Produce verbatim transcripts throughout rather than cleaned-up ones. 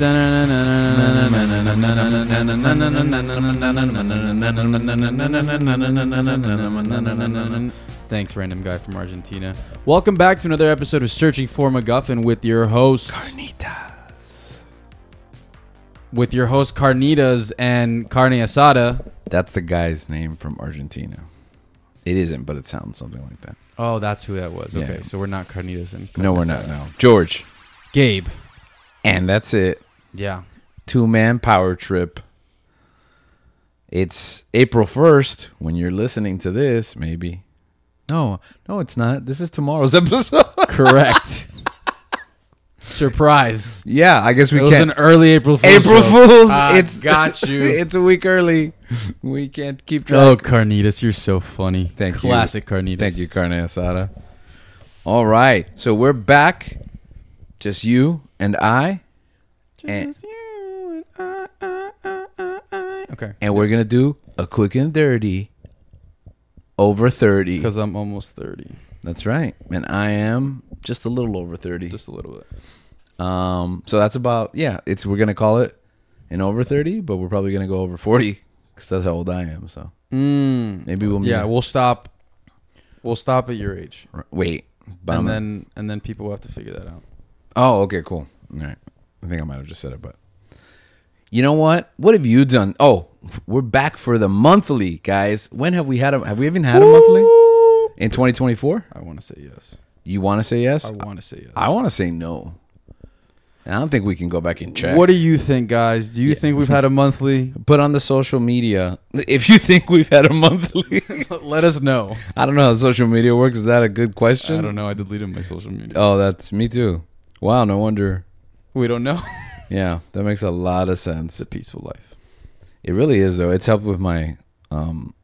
Thanks, random guy from Argentina. Welcome back to another episode of Searching for MacGuffin with your host Carnitas. With your host Carnitas and Carne Asada. That's the guy's name from Argentina. It isn't, but it sounds something like that. Oh, that's who that was. Okay, Yeah. so we're not Carnitas and Carne No, we're Asada. not. No, George. Gabe. And that's it. Yeah. Two-man power trip. It's April first when you're listening to this, maybe. No, no, it's not. This is tomorrow's episode. Correct. Surprise. Yeah, I guess we it was can't. an early April Fool's. April joke. Fools. I it's got you. It's a week early. We can't keep track. Oh, Carnitas, you're so funny. Thank you. Classic Carnitas. Thank you, Carne Asada. All right, so we're back. Just you and I. And, Just you and I, I, I, I, I. Okay. and we're going to do a quick and dirty over thirty. Because I'm almost thirty. That's right. And I am just a little over thirty. Just a little bit. Um, so that's about, yeah, it's we're going to call it an over thirty, but we're probably going to go over forty because that's how old I am. So Mm. maybe we'll Yeah, meet- we'll stop. We'll stop at your age. Wait. But And I'm- then and then people will have to figure that out. Oh, okay, cool. All right. I think I might have just said it, but you know what? What have you done? Oh, we're back for the monthly, guys. When have we had a have we even had a monthly? In twenty twenty-four? I want to say yes. You want to say yes? I want to say yes. I want to say no. And I don't think we can go back and check. What do you think, guys? Do you Yeah. think we've had a monthly? Put on the social media if you think we've had a monthly. Let us know. I don't know how social media works. Is that a good question? I don't know. I deleted my social media. Oh, that's me too. Wow, no wonder. We don't know. Yeah, that makes a lot of sense. It's a peaceful life. It really is, though. It's helped with my, um,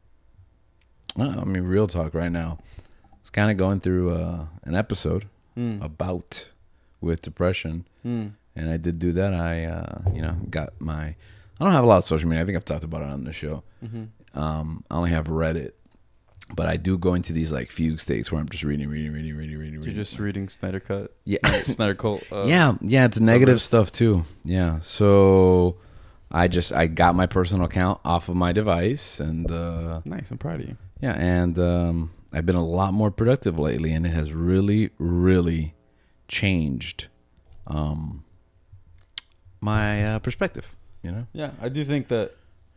I mean, real talk right now. It's kind of going through uh, an episode Mm. about with depression, Mm. and I did do that. I, uh, you know, got my. I don't have a lot of social media. I think I've talked about it on the show. Mm-hmm. Um, I only have Reddit, but I do go into these like fugue states where I'm just reading, reading, reading, reading, reading. You're reading. just reading Snyder Cut. Yeah. Snyder Cult. Uh, yeah, yeah, it's negative subreddit. stuff too. Yeah, so I just I got my personal account off of my device, and uh, Nice. I'm proud of you. yeah, and um, I've been a lot more productive lately, and it has really, really changed um, my uh, perspective. You know, Yeah, I do think that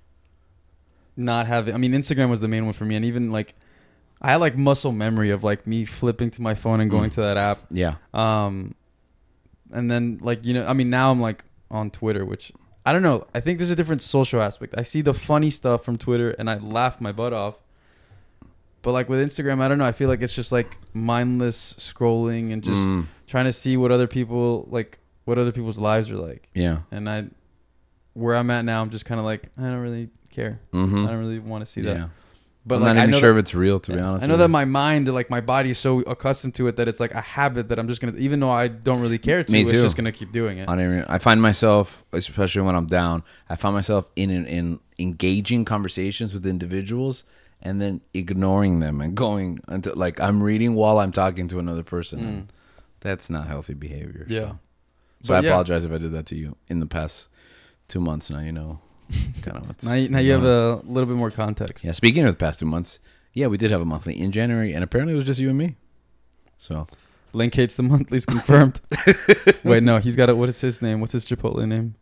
not having, I mean, Instagram was the main one for me. And even like, I had like muscle memory of like me flipping to my phone and going Mm. to that app. yeah, Um, and then like, you know, I mean, now I'm like on Twitter, which I don't know. I think there's a different social aspect. I see the funny stuff from Twitter and I laugh my butt off. But like with Instagram, I don't know. I feel like it's just like mindless scrolling and just Mm, trying to see what other people like, what other people's lives are like. yeah, And I, where I'm at now, I'm just kind of like, I don't really care. mm-hmm. I don't really want to see that. yeah. But I'm like, not I even know sure that, if it's real, to be yeah, honest. I know with that you. my mind, like my body, is so accustomed to it that it's like a habit that I'm just gonna, even though I don't really care to, Me it's too. just gonna keep doing it. I don't even. I find myself, especially when I'm down, I find myself in in, in engaging conversations with individuals and then ignoring them and going until like I'm reading while I'm talking to another person. Mm. And that's not healthy behavior. Yeah. So, so But I yeah. apologize if I did that to you in the past two months. Now you know, kind of what's Now, you- now you have a little bit more context. yeah. Speaking of the past two months, yeah, we did have a monthly in January, and apparently it was just you and me. So Link hates the monthlies confirmed. Wait, no, he's got a, what is his name? What's his Chipotle name?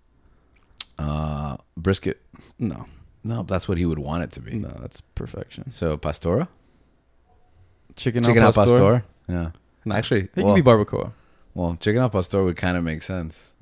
uh, brisket. No, No, that's what he would want it to be. no, that's perfection. So pastora. Chicken, Chicken al al pastor. pastor. Yeah. No. Actually, It can well, be barbacoa. well, chicken al pastor would kind of make sense.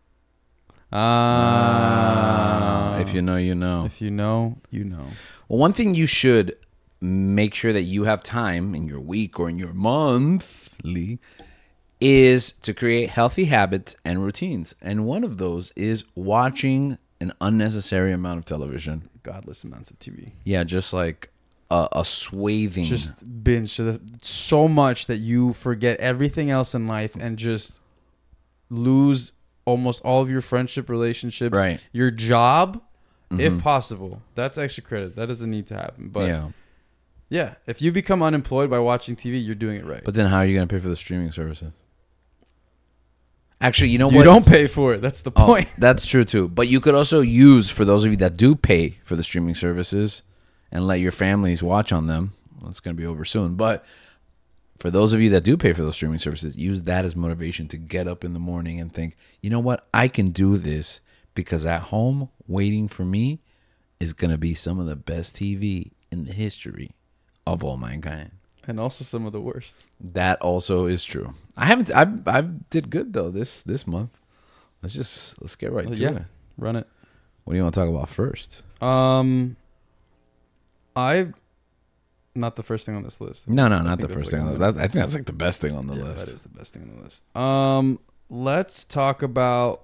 Ah, if you know, you know. if you know, you know. Well, one thing you should make sure that you have time in your week or in your monthly is to create healthy habits and routines. And one of those is watching an unnecessary amount of television. Godless amounts of T V. Yeah, just like a, a swathing. Just binge to the, so much that you forget everything else in life and just lose almost all of your friendship relationships, Right. your job, Mhm. if possible. That's extra credit. That doesn't need to happen. But yeah. yeah. if you become unemployed by watching T V, you're doing it right. But then how are you going to pay for the streaming services? Actually, you know You what? don't pay for it. That's the Oh, point. that's true too. But you could also use, for those of you that do pay for the streaming services and let your families watch on them. Well, it's going to be over soon. But for those of you that do pay for those streaming services, use that as motivation to get up in the morning and think, you know what? I can do this because at home waiting for me is going to be some of the best T V in the history of all mankind. And also some of the worst. That also is true. I haven't. I I did good though this this month. Let's just let's get right Uh, to yeah. it. Run it. What do you want to talk about first? Um, I not the first thing on this list. No, no, I not think the that's first like thing. on On the- the, that, I think that's like the best thing on the Yeah, list. that is the best thing on the list. Um, let's talk about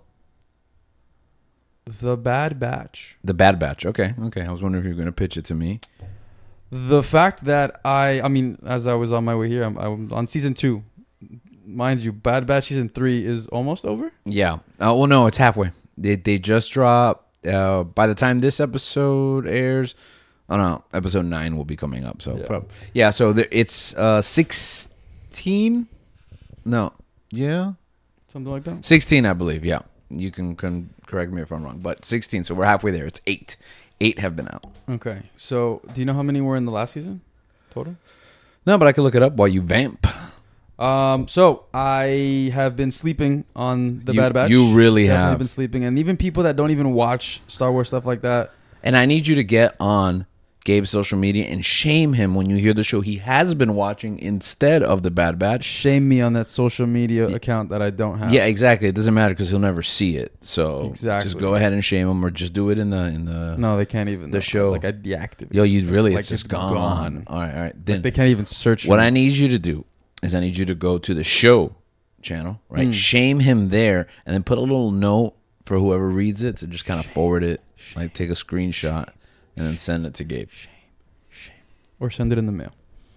The Bad Batch. The Bad Batch. Okay, okay. I was wondering if you were going to pitch it to me. The fact that I, I mean, as I was on my way here, I'm, I'm on season two. Mind you, Bad Batch season three is almost over. Yeah. Uh, well, no, it's halfway. They they just dropped. Uh, by the time this episode airs, oh no, episode nine will be coming up. So Yeah. prob- yeah. So the, it's uh sixteen. No. Yeah. Something like that. sixteen, I believe. Yeah. You can, can correct me if I'm wrong, but sixteen. So we're halfway there. It's eight. Eight have been out. Okay. So, do you know how many were in the last season total? No, but I can look it up while you vamp. Um. So I have been sleeping on the You- Bad Batch. you really Definitely have. been sleeping, and even people that don't even watch Star Wars stuff like that. And I need you to get on Gabe's social media and shame him when you hear the show he has been watching instead of the Bad Batch. Shame me on that social media account that I don't have. Yeah, exactly. It doesn't matter because he'll never see it. So Exactly. just go ahead and shame him, or just do it in the in the. No, they can't even. The know. show. Like I deactivate. Yo, you really Like, it's just it's gone. gone. All right, all right. Then They can't even search. what me. I need you to do is I need you to go to the show channel, right? Mm. Shame him there, and then put a little note for whoever reads it to just kind of forward it, like take a screenshot, and then send it to Gabe. or send it in the mail.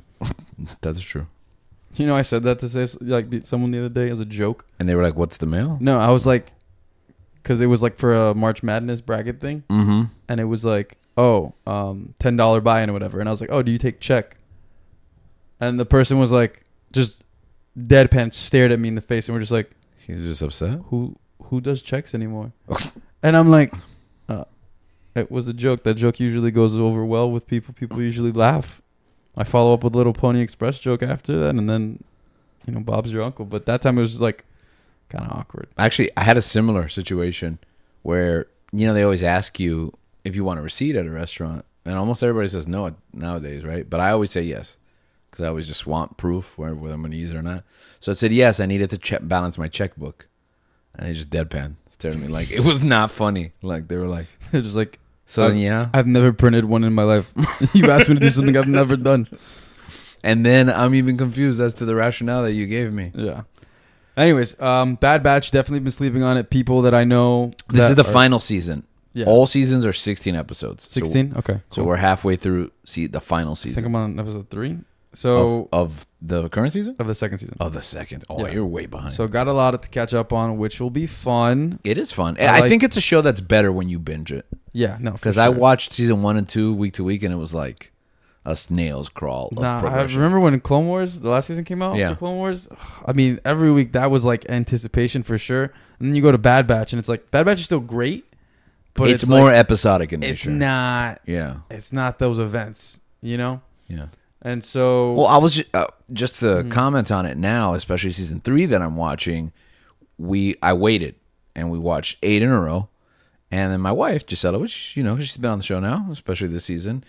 That's true. You know, I said that to say like the- someone the other day as a joke. And they were like, "What's the mail?" No, I was like, because it was like for a March Madness bracket thing, Mm-hmm. and it was like, oh, um, ten dollar buy-in or whatever, and I was like, oh, do you take check? And the person was like, just deadpan stared at me in the face, and we're just like, He was just upset. who who does checks anymore? And I'm like, uh, it was a joke. That joke usually goes over well with people. People usually laugh. I follow up with a little Pony Express joke after that, and then, you know, Bob's your uncle. But that time it was just like kind of awkward. Actually, I had a similar situation where, you know, they always ask you if you want a receipt at a restaurant, and almost everybody says no nowadays, right? But I always say yes because I always just want proof whether I'm going to use it or not. So I said yes. I needed to check, balance my checkbook, and they just deadpan stared at me like it was not funny. Like they were like, They're just like, so I- then, yeah. I've never printed one in my life. You've asked me to do something I've never done. And then I'm even confused as to the rationale that you gave me. Yeah. Anyways, um, Bad Batch, definitely been sleeping on it. People that I know. This that is the are- final season. Yeah. All seasons are sixteen episodes. So- sixteen? Okay. So, we're halfway through see the final I think season I'm on episode three. So, of, of the current season. of the second season. Of the second. Oh, Yeah. you're way behind. So, got a lot to catch up on, which will be fun. It is fun. I I, like- think it's a show that's better when you binge it. Yeah, no. Because I watched season one and two week to week, and it was like a snail's crawl of Nah, I progression. remember when Clone Wars, the last season came out? Yeah. for Clone Wars? I mean, every week that was like anticipation for sure. And then you go to Bad Batch, and it's like, Bad Batch is still great, but it's, it's, more like, episodic in it's nature. not, Yeah, it's not those events, you know? yeah. And so, Well, I was just, uh, just to Mhm. comment on it now, especially season three that I'm watching. We I waited and we watched eight in a row, and then my wife Gisela, which you know she's been on the show now, especially this season.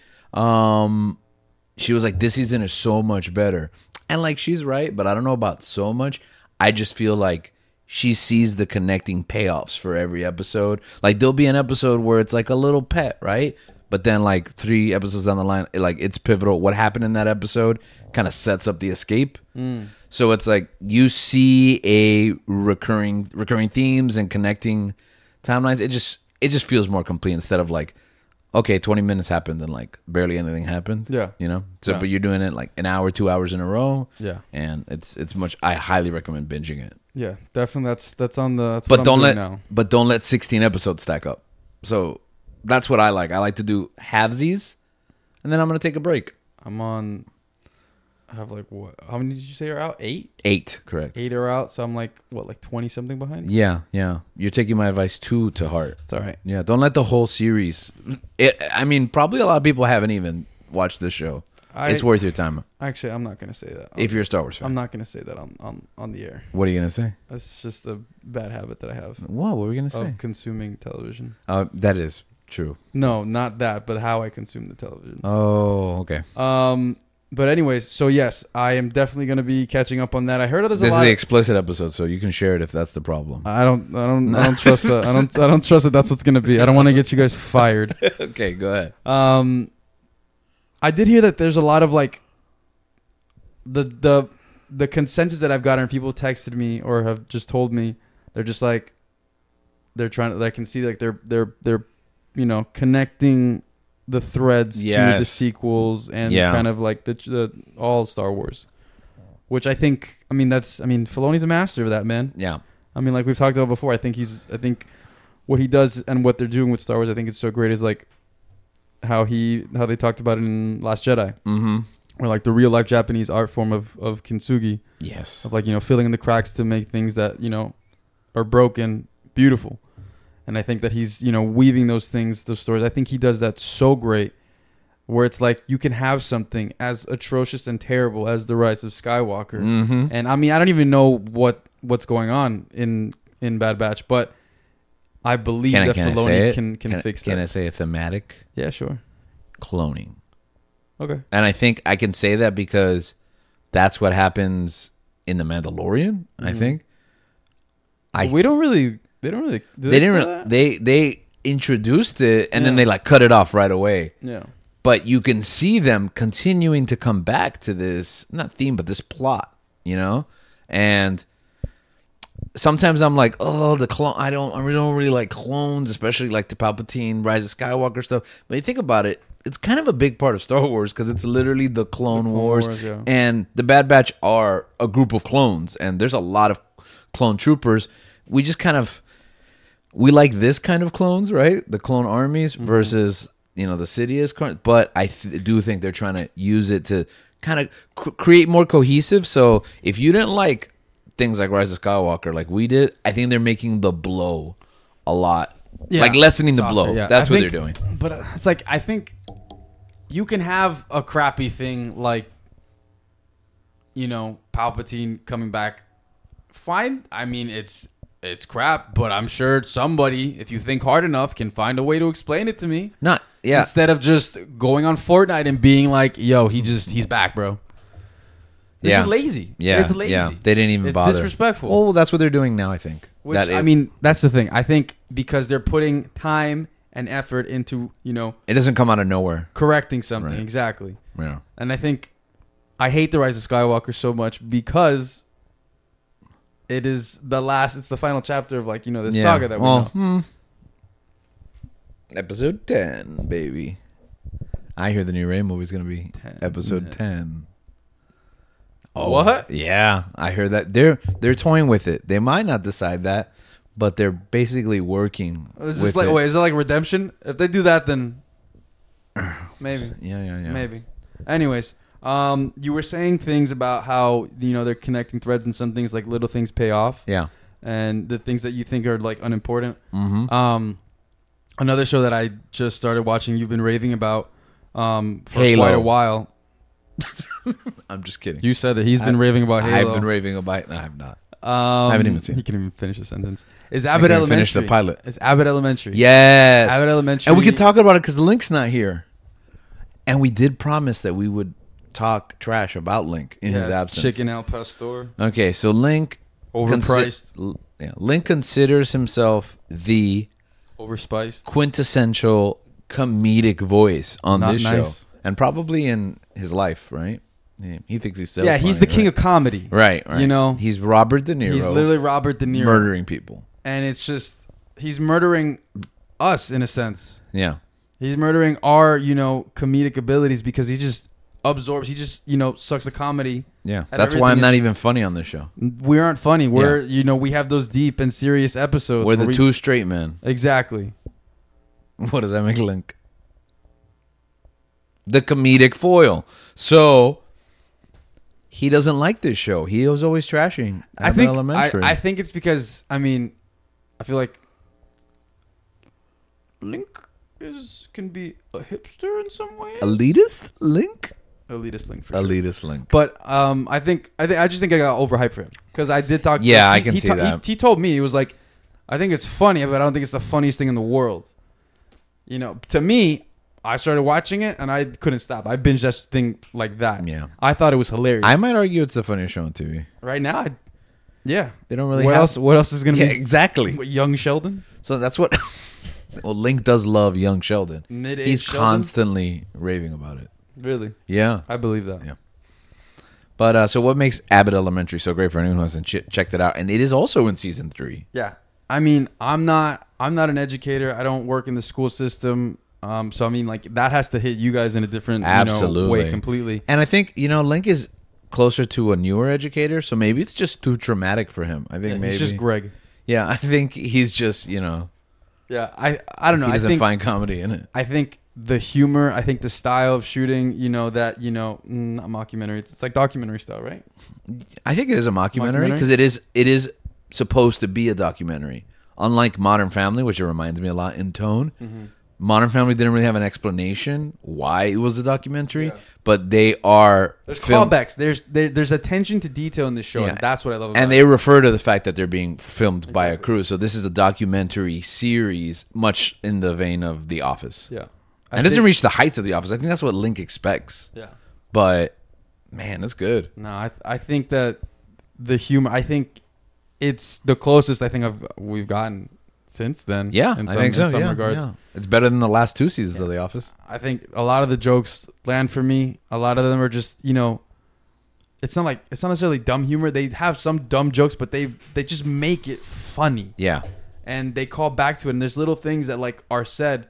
Um, she was like, "This season is so much better," and like she's right, but I don't know about so much. I just feel like she sees the connecting payoffs for every episode. Like there'll be an episode where it's like a little pet, right? But then like three episodes down the line, like it's pivotal. What happened in that episode kind of sets up the escape. mm, So it's like you see a recurring recurring themes and connecting timelines. It just it just feels more complete instead of like, okay, twenty minutes happened and like barely anything happened. Yeah. You know? So Yeah. but you're doing it like an hour, two hours in a row. yeah, And it's it's much I highly recommend binging it. yeah, definitely. That's that's on the. That's But what don't I'm let doing now. but don't let sixteen episodes stack up. So that's what I like. I like to do halvesies, and then I'm gonna take a break. I'm on. have like what? How many did you say are out? Eight. Eight, correct. Eight are out. So I'm like what, like twenty something behind. Yeah, yeah. You're taking my advice too to heart. It's all right. Yeah, don't let the whole series. It. I mean, probably a lot of people haven't even watched this show. I, it's worth your time Actually, I'm not gonna say that. if you're a Star Wars fan. I'm not gonna say that on, on, on the air. What are you gonna say? That's just a bad habit that I have What? What were we gonna say? of consuming television. Uh, that is true. No, not that, but how I consume the television. Oh, okay. Um, but anyways, so yes, I am definitely gonna be catching up on that. I heard there's a This is lot. the Of, explicit episode, so you can share it if that's the problem. I don't, I don't, I don't trust that. I don't, I don't trust that. That's what's gonna be. I don't want to get you guys fired. Okay, go ahead. Um, I did hear that there's a lot of like the the the consensus that I've gotten. People texted me or have just told me they're just like they're trying to. I can see like they're they're they're you know connecting the threads to the Yes. sequels and Yeah. kind of like the the all Star Wars, which I think. I mean that's. I mean Filoni's a master of that, man. Yeah. I mean, like we've talked about before. I think he's. I think what he does and what they're doing with Star Wars, I think it's so great. Is like how he how they talked about it in Last Jedi, Mm-hmm. or like the real life Japanese art form of of kintsugi, Yes. of like you know filling in the cracks to make things that you know are broken beautiful. And I think that he's you know weaving those things, those stories. I think he does that so great, where it's like you can have something as atrocious and terrible as The Rise of Skywalker. Mm-hmm. And I mean, I don't even know what what's going on in in Bad Batch, but I believe Can I- that can I say Filoni it? can can, Can, fix can that. I say a thematic? Yeah, sure. Cloning. Okay. And I think I can say that because that's what happens in The Mandalorian, I Mhm. think. I we don't really. They don't really. Do they didn't explore re- that? they they introduced it and then Yeah. they like cut it off right away. Yeah. But you can see them continuing to come back to this not theme but this plot, you know? And sometimes I'm like, "Oh, the clone I don't I really don't really like clones, especially like the Palpatine Rise of Skywalker stuff." But you think about it, it's kind of a big part of Star Wars because it's literally the Clone, The Clone Wars, Wars, yeah. and the Bad Batch are a group of clones, and there's a lot of clone troopers. We just kind of we like this kind of clones, right? The clone armies Mm-hmm. versus you know the Sidious, clone- but I th- do think they're trying to use it to kind of c- create more cohesive. So if you didn't like things like Rise of Skywalker, like we did, I think they're making the blow a lot, Yeah. like lessening the Softer, blow. yeah. That's I what think- they're doing. But uh, it's like I think you can have a crappy thing like you know Palpatine coming back. Fine. I mean, it's it's crap, but I'm sure somebody, if you think hard enough, can find a way to explain it to me. Not yeah. Instead of just going on Fortnite and being like, "Yo, he just he's back, bro." This Yeah. is lazy. Yeah, It's lazy. yeah. They didn't even It's bother. disrespectful. Well, that's what they're doing now. I think. Which that I it, mean, that's the thing. I think because they're putting time and effort into, you know, it doesn't come out of nowhere. correcting something. Right. Exactly. Yeah. And I think I hate The Rise of Skywalker so much because it is the last, it's the final chapter of like, you know, this Yeah. saga that we Well, know. hmm. Episode ten, baby. I hear the new Ray movie is gonna be ten. episode ten. What? Yeah, I heard that they're they're toying with it. They might not decide that, but they're basically working Is with this like, it. wait, is it like redemption? If they do that, then maybe. Yeah, yeah, yeah. Maybe. Anyways, um, you were saying things about how, you know, they're connecting threads and some things like little things pay off. Yeah. And the things that you think are like unimportant. Mm-hmm. Um, another show that I just started watching, you've been raving about um, for Halo. quite a while. I'm just kidding. You said that he's been I- raving about Halo. I've been raving about. No, I have not. Um, I haven't even seen He it. can even finish a sentence. Is I Abbott can't Elementary? finish the pilot. It's Abbott Elementary. Yes. Abbott Elementary. And we can talk about it because Link's not here. And we did promise that we would talk trash about Link in his Yeah, absence. Chicken al pastor. Okay, so Link Overpriced. consi- l- yeah, Link considers himself the Overspiced. quintessential comedic voice on Not this nice. show, and probably in his life, right? He, he thinks he's so Yeah, he's funny, the king right? of comedy. right, right. You know, he's Robert De Niro. he's literally Robert De Niro. murdering people. And it's just, he's murdering us in a sense. Yeah, He's murdering our, you know, comedic abilities because he just absorbs, he just, you know, sucks the comedy. yeah. And That's why I'm everything not is- even funny on this show. We aren't funny. We're, you know, we have those deep and serious episodes. We're the where we- two straight men. Exactly. What does that make Link? The comedic foil. So he doesn't like this show. He was always trashing Abbott I think Elementary. I, I think it's because I mean, I feel like Link is can be a hipster in some ways. Elitist Link. Elitist Link for sure. Elitist Link. But um, I think I think I just think I got overhyped for him because I did talk. Yeah, like, I can he, see he that. He, he told me he was like, I think it's funny, but I don't think it's the funniest thing in the world. You know, to me, I started watching it and I couldn't stop. I binged that thing like that. Yeah. I thought it was hilarious. I might argue it's the funniest show on T V. right now, I, yeah. They don't really What have... else? What else is gonna Yeah, be? exactly. What, young Sheldon, So that's what... well, Link does love young Sheldon. mid-age He's Sheldon? constantly raving about it. Really, Yeah. I believe that. Yeah. But uh, so what makes Abbott Elementary so great for anyone who hasn't ch- checked it out? And it is also in season three. Yeah. I mean, I'm not. I'm not an educator. I don't work in the school system. Um, so I mean, like that has to hit you guys in a different you know, Absolutely. way completely. And I think, you know, Link is closer to a newer educator, so maybe it's just too traumatic for him. I think Yeah, maybe. He's just Greg. Yeah, I think he's just, you know, Yeah, I I don't know. he I doesn't think find comedy in it. I think the humor. I think the style of shooting. You know that you know mm, not mockumentary. It's, it's like documentary style, right? I think it is a mockumentary Mockumentary? because it is it is supposed to be a documentary. Unlike Modern Family, which it reminds me a lot in tone. Mm-hmm. Modern Family didn't really have an explanation why it was a documentary, Yeah. but they are There's film- callbacks. There's there, there's attention to detail in this show, Yeah. and that's what I love. About and it. they refer to the fact that they're being filmed by a Exactly. crew. So this is a documentary series, much in the vein of The Office. yeah, I And it doesn't think- reach the heights of The Office. I think that's what Link expects. Yeah. But man, it's good. No, I th- I think that the humor. I think it's the closest I think I've we've gotten since then. Yeah, in I some, think so. in some yeah, regards. yeah. It's better than the last two seasons of The Office. I think a lot of the jokes land for me. A lot of them are just you know. It's not like it's not necessarily dumb humor. They have some dumb jokes, but they they just make it funny. Yeah. And they call back to it. And there's little things that like are said,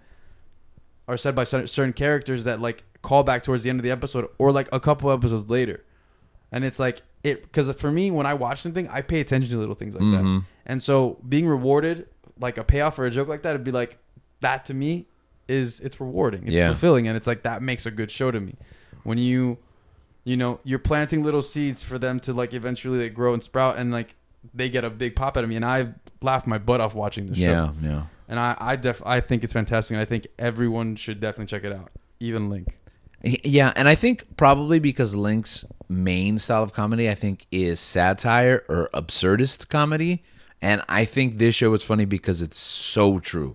are said by cer- certain characters that like call back towards the end of the episode or like a couple episodes later. And it's like it because for me when I watch something, I pay attention to little things like Mhm. that. And so being rewarded like a payoff for a joke like that, it'd be like that to me is it's rewarding, it's Yeah. fulfilling, and it's like that makes a good show to me. When you, you know, you're planting little seeds for them to like eventually like grow and sprout, and like they get a big pop out of me, and I laughed my butt off watching the show. Yeah, yeah. And I, I def, I think it's fantastic, and I think everyone should definitely check it out, even Link. Yeah, and I think probably because Link's main style of comedy, I think, is satire or absurdist comedy. And I think this show is funny because it's so true.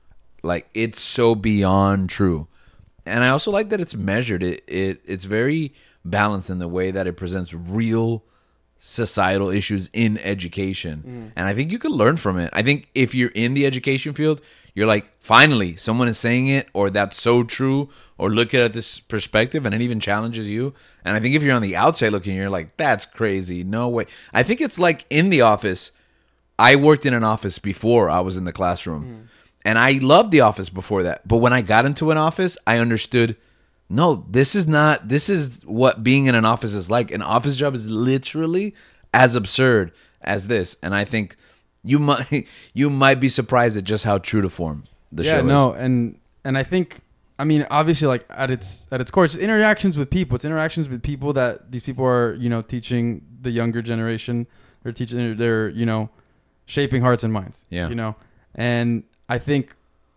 Like, it's so beyond true. And I also like that it's measured. It, it It's very balanced in the way that it presents real societal issues in education. Mm. And I think you can learn from it. I think if you're in the education field, you're like, finally, someone is saying it, or that's so true, or look at it this perspective, and it even challenges you. And I think if you're on the outside looking, you're like, that's crazy. No way. I think it's like in The Office. I worked in an office before I was in the classroom. Mm. And I loved The Office before that. But when I got into an office, I understood, no, this is not, this is what being in an office is like. An office job is literally as absurd as this. And I think you might you might be surprised at just how true to form the yeah, show is. no, and and I think, I mean, obviously, like at its at its core, it's interactions with people. It's interactions with people that these people are, you know, teaching the younger generation. They're teaching, they're, you know, shaping hearts and minds. Yeah. You know, and I think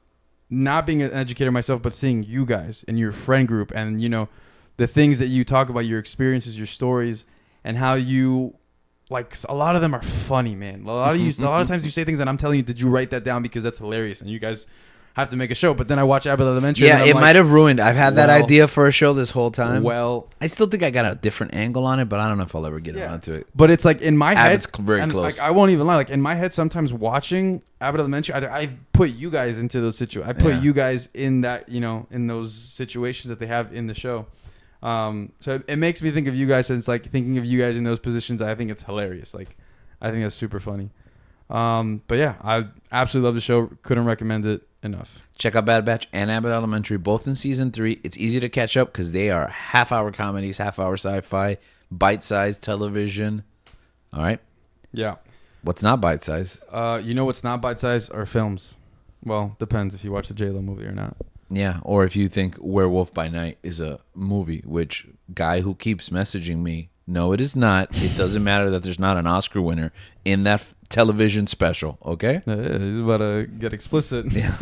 not being an educator myself, but seeing you guys and your friend group and, you know, the things that you talk about, your experiences, your stories, and how you, like, a lot of them are funny, man. A lot of you, a lot of times you say things and I'm telling you, did you write that down because that's hilarious and you guys have to make a show. But then I watch Abbott Elementary. Yeah, and I'm it like, might have ruined. I've had that well- idea for a show this whole time. Well, I still think I got a different angle on it, but I don't know if I'll ever get Yeah. around to it. but it's like in my head, Abbott's cl- very and, close. Like, I won't even lie. Like in my head, sometimes watching Abbott Elementary, I, I put you guys into those situations. I put Yeah. you guys in that, you know, in those situations that they have in the show. Um, so it, it makes me think of you guys. And it's like thinking of you guys in those positions. I think it's hilarious. Like, I think that's super funny. Um, but yeah, I absolutely love the show. Couldn't recommend it enough. Check out Bad Batch and Abbott Elementary, both in season three. It's easy to catch up because they are half-hour comedies, half-hour sci-fi, bite-sized television. All right. Yeah. What's not bite-sized? Uh, you know what's not bite size are films. Well, depends if you watch the J Lo movie or not. Yeah, or if you think Werewolf by Night is a movie, which guy who keeps messaging me No, it is not. It doesn't matter that there's not an Oscar winner in that f- television special. Okay. Yeah, yeah, he's about to get explicit. Yeah.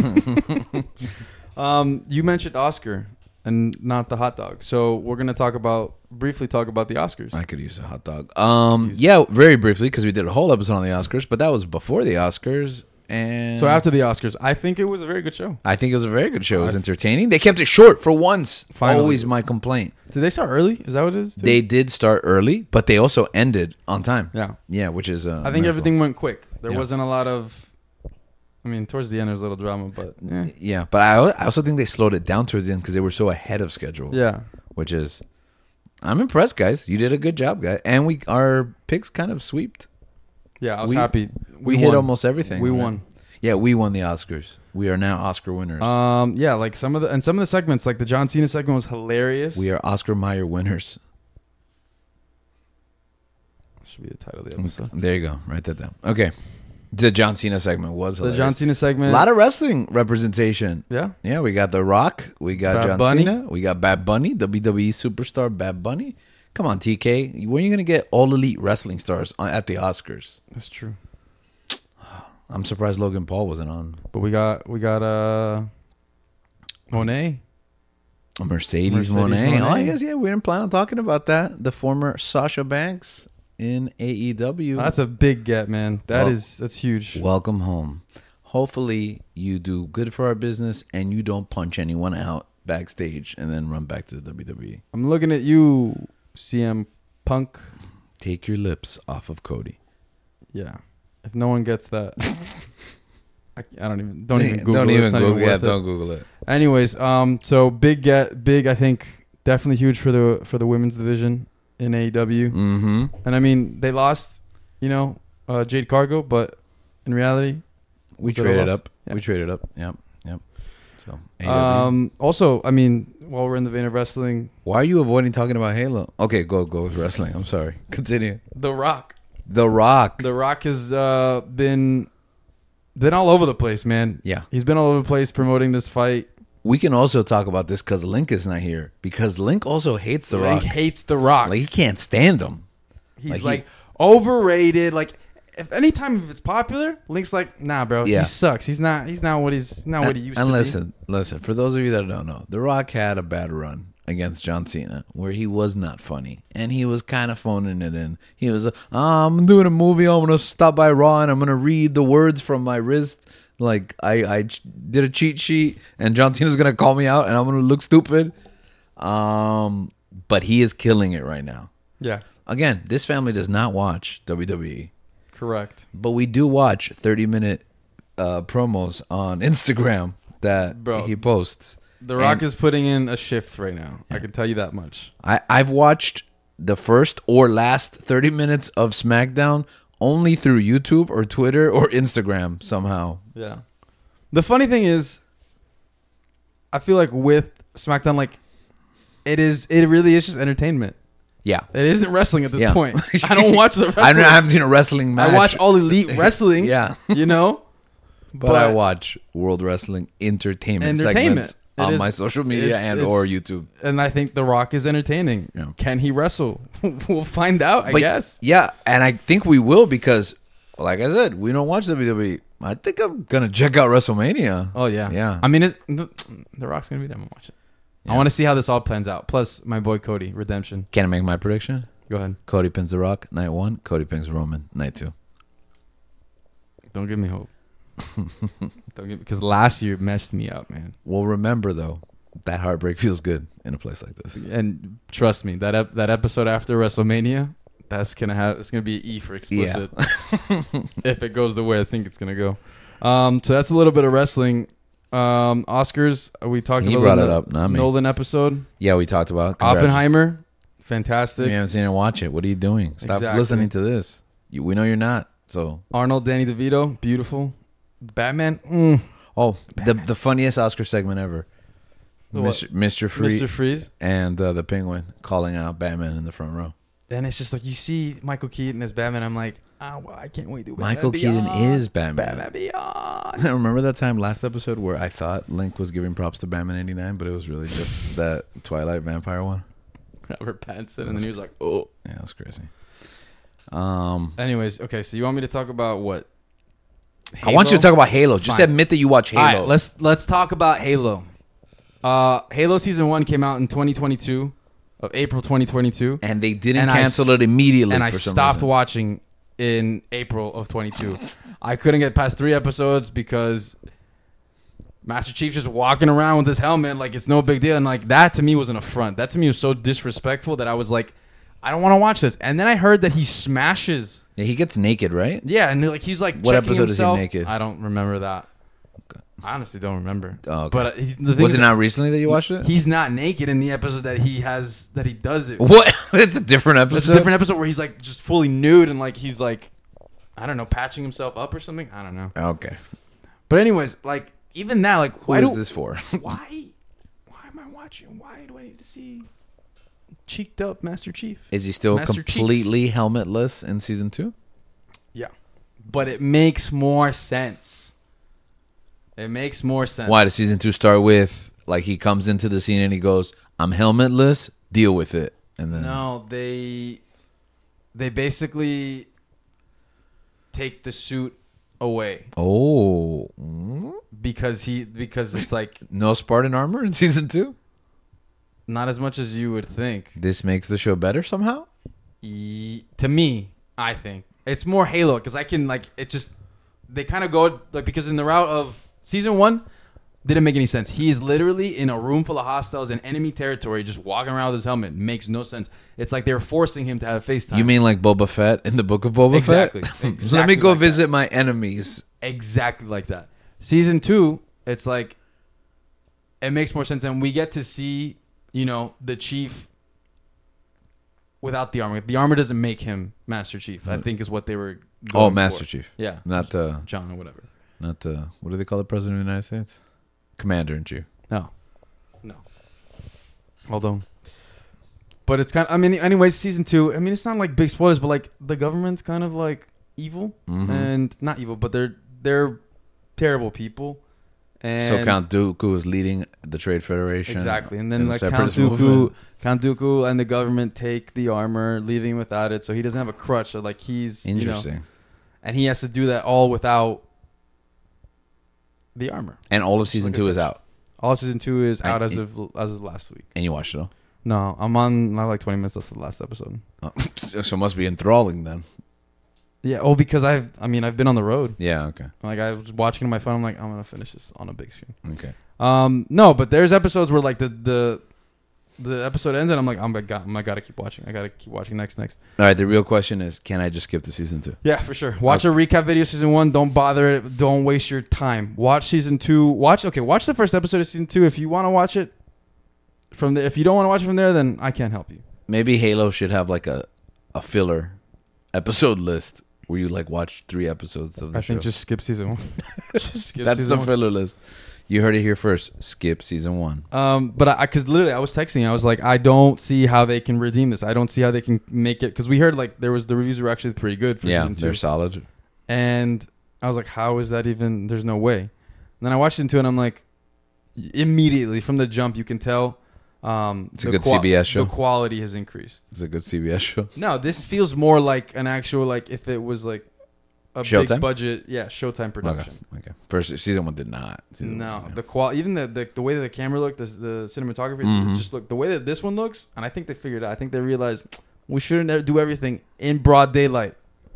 um, you mentioned Oscar and not the hot dog, so we're gonna talk about briefly talk about the Oscars. I could use a hot dog. Um, yeah, very briefly because we did a whole episode on the Oscars, but that was before the Oscars. And So after the Oscars, I think it was a very good show. I think it was a very good show. It was entertaining. They kept it short for once. Finally. Always my complaint. Did they start early? Is that what it is? too? They did start early, but they also ended on time. Yeah. Yeah, which is. Uh, I think miracle. everything went quick. There Yeah. wasn't a lot of. I mean, towards the end there was a little drama, but yeah. Yeah, but I, I also think they slowed it down towards the end because they were so ahead of schedule. Yeah. Which is, I'm impressed, guys. You did a good job, guys, and we our picks kind of sweeped. Yeah, I was We- happy. We, hit won. almost everything. We right? won. Yeah, we won the Oscars. We are now Oscar winners. Um, yeah, like some of the and some of the segments, like the John Cena segment, was hilarious. we are Oscar Mayer winners. Should be the title of the episode. There you go. Write that down. Okay. The John Cena segment was The hilarious. John Cena A segment. lot of wrestling representation. yeah. Yeah, we got The Rock. We got Bad John Bunny. Cena. We got Bad Bunny, W W E superstar Bad Bunny. Come on, T K. When are you going to get all elite wrestling stars on, at the Oscars? That's true. I'm surprised Logan Paul wasn't on. But we got we got uh Monet. Mercedes, Mercedes Monet. Moné. Oh, I guess, yeah, we didn't plan on talking about that. The former Sasha Banks in A E W. That's a big get, man. That Well- is that's huge. Welcome home. Hopefully you do good for our business and you don't punch anyone out backstage and then run back to the W W E. I'm looking at you, C M Punk. Take your lips off of Cody. Yeah. If no one gets that, I, I don't even don't even Google don't it. even It's not Google. Yeah, worth it. don't Google it. Anyways, um, so big get big. I think definitely huge for the for the women's division in A E W. Mm-hmm. And I mean, they lost, you know, uh, Jade Cargo, but in reality, We Was it a traded loss? up. Yeah. We traded up. Yep. Yep. So A E W. um, also, I mean, while we're in the vein of wrestling, Why are you avoiding talking about Halo? Okay, go go with wrestling. I'm sorry. Continue. The Rock. The Rock. The Rock has uh, been been all over the place, man. Yeah. He's been all over the place promoting this fight. We can also talk about this because Link is not here. Because Link also hates The Link Rock. hates The Rock. Like he can't stand him. He's like, like, he- overrated. Like, if anytime if it's popular, Link's like, nah, bro. Yeah. He sucks. He's not. He's not what he's not what he used and to listen, listen. For those of you that don't know, The Rock had a bad run against John Cena where he was not funny and he was kind of phoning it in. He was, uh, oh, I'm doing a movie. I'm gonna stop by Raw and I'm gonna read the words from my wrist. Like I, I ch- did a cheat sheet and John Cena's gonna call me out and I'm gonna look stupid. Um, but he is killing it right now. be. Yeah, Again, this family does not watch W W E. correct. But we do watch thirty minute uh, promos on Instagram that Bro, he posts. The Rock And is putting in a shift right now. I can tell you that much. I, I've watched the first or last thirty minutes of SmackDown only through YouTube or Twitter or Instagram somehow. Yeah. The funny thing is, I feel like with SmackDown, like it is, it really is just entertainment. Yeah. It isn't wrestling at this Yeah. point. I don't watch the wrestling. I, don't, I haven't seen a wrestling match. I watch all elite wrestling. Yeah. You know, But, I watch World Wrestling entertainment, Entertainment. segments It on is- my social media it's- and it's- or YouTube. and I think The Rock is entertaining. Yeah. Can he wrestle? We'll find out, I But guess. Yeah, and I think we will because, like I said, we don't watch W W E. I think I'm gonna check out WrestleMania. Oh yeah, Yeah. I mean, it, the, the Rock's gonna be there. I'm gonna watch it. Yeah. I want to see how this all plans out. Plus, my boy Cody, redemption. Can I make my prediction? Go ahead. Cody pins The Rock night one. Cody pins Roman night two. Don't give me hope. Don't give because last year messed me up, man. Well, remember though, that heartbreak feels good in a place like this. And trust me, that ep- that episode after WrestleMania, that's gonna have it's gonna be an E for explicit. If it goes the way I think it's gonna go. Um, so that's a little bit of wrestling. Um, Oscars, we talked He about brought in it the up, not me. Nolan episode. Yeah, we talked about it. Congrats. Oppenheimer, If fantastic. you haven't seen it, watch it. What are you doing? Stop Exactly. listening to this. You, we know you're not. So, Arnold, Danny DeVito, beautiful. Batman, mm. oh, the the funniest Oscar segment ever. The what? Mister Mister Free Mister Freeze. and uh, the Penguin calling out Batman in the front row. Then it's just like you see Michael Keaton as Batman. I'm like, oh, well, I can't wait to Michael Batman Keaton Beyond. is Batman. Batman Beyond. Remember that time last episode where I thought Link was giving props to Batman eighty-nine, but it was really just that Twilight vampire one? Robert Pattinson, and then he was like, "Oh, Yeah, that's crazy. Um, Anyways, okay, so you want me to talk about what? I want you to talk about Halo. Just Fine. admit that you watch Halo. All right, let's let's talk about Halo. Uh, Halo season one came out in twenty twenty-two, of April twenty twenty-two, and they didn't And I cancel s- it immediately. and I for some stopped reason. watching in April of twenty-two. I couldn't get past three episodes because Master Chief just walking around with his helmet like it's no big deal, and like that to me was an affront. That to me was so disrespectful that I was like, I don't want to watch this. And then I heard that he smashes. Yeah, he gets naked, right? Yeah, and like he's like What checking episode is he himself. naked? I don't remember that. I honestly don't remember. Oh, okay. But uh, he, the thing Was is it that not recently that you watched it? he's not naked in the episode that he has that he does it. What? It's a different episode. It's a different episode where he's like just fully nude and like he's like, I don't know, patching himself up or something. I don't know. Okay. But anyways, like even now, like Who why is do, this for? why why am I watching? Why do I need to see cheeked up Master Chief? Is he still Master completely helmetless in season two? Yeah, but it makes more sense. It makes more sense. Why does season two start with like he comes into the scene and he goes, "I'm helmetless, deal with it," and then No, they they basically take the suit away oh, mm, because he because it's like no Spartan armor in season two. not as much as you would think. This makes the show better somehow. E- to me, I think it's more Halo because I can like it just they kind of go like because in the route of season one didn't make any sense. He is literally in a room full of hostiles in enemy territory, just walking around with his helmet. Makes no sense. It's like they're forcing him to have FaceTime. You mean like Boba Fett in the Book of Boba Exactly. Fett? Let Exactly me go like that. visit my enemies. Exactly like that. Season two, it's like it makes more sense, and we get to see, you know, the Chief without the armor. The armor doesn't make him Master Chief. I think is what they were. Going Oh, Master for. Chief, Yeah, not the John or whatever. not the what do they call the president of the United States? Commander in Chief. No, no. Although, but it's kind of. I mean, anyways, season two. I mean, it's not like big spoilers, but like the government's kind of like evil Mhm. and not evil, but they're they're terrible people. And So Count Dooku is leading the Trade Federation. exactly, and then in the like Count separatist Dooku, movement. Count Dooku, and the government take the armor, leaving him without it, so he doesn't have a crutch. So like he's you know, Interesting. and he has to do that all without the armor. And all of season Look at two is this. out. All of season two is I- out as it- of as of last week. And you watched it all? No, I'm on. I have like twenty minutes left of the last episode. Oh, so it must be enthralling then. Yeah, oh, because I've. I mean, I've been on the road. Yeah, okay. Like I was watching on my phone. I'm like, I'm gonna finish this on a big screen. Okay. Um, no, but there's episodes where like the the the episode ends and I'm like, I'm I got, I gotta keep watching. I gotta keep watching next, next. All right, the real question is, can I just skip to season two? Yeah, for sure. Watch a recap video season one. Don't bother it. Don't waste your time. Watch season two. Watch okay. Watch the first episode of season two if you want to watch it from the. If you don't want to watch it from there, then I can't help you. Maybe Halo should have like a, a filler episode list where you like watch three episodes of the I show. think just skip season one. just skip That's season the one. filler list. You heard it here first. Skip season one. Um, but I, because literally, I was texting. I was like, I don't see how they can redeem this. I don't see how they can make it. Because we heard like there was the reviews were actually pretty good for Yeah, season two, they're solid. and I was like, how is that even? There's no way. And then I watched season two, and I'm like, immediately from the jump, you can tell. Um, It's a the good C B S show. The quality has increased. It's a good C B S show. No, this feels more like an actual like if it was like a Showtime? big budget, yeah, Showtime production. Okay. Okay. First season one did not. Season No, one, yeah. the qual even the, the the way that the camera looked, the, the cinematography, Mhm. it just looked the way that this one looks, and I think they figured it out. I think they realized we shouldn't do everything in broad daylight.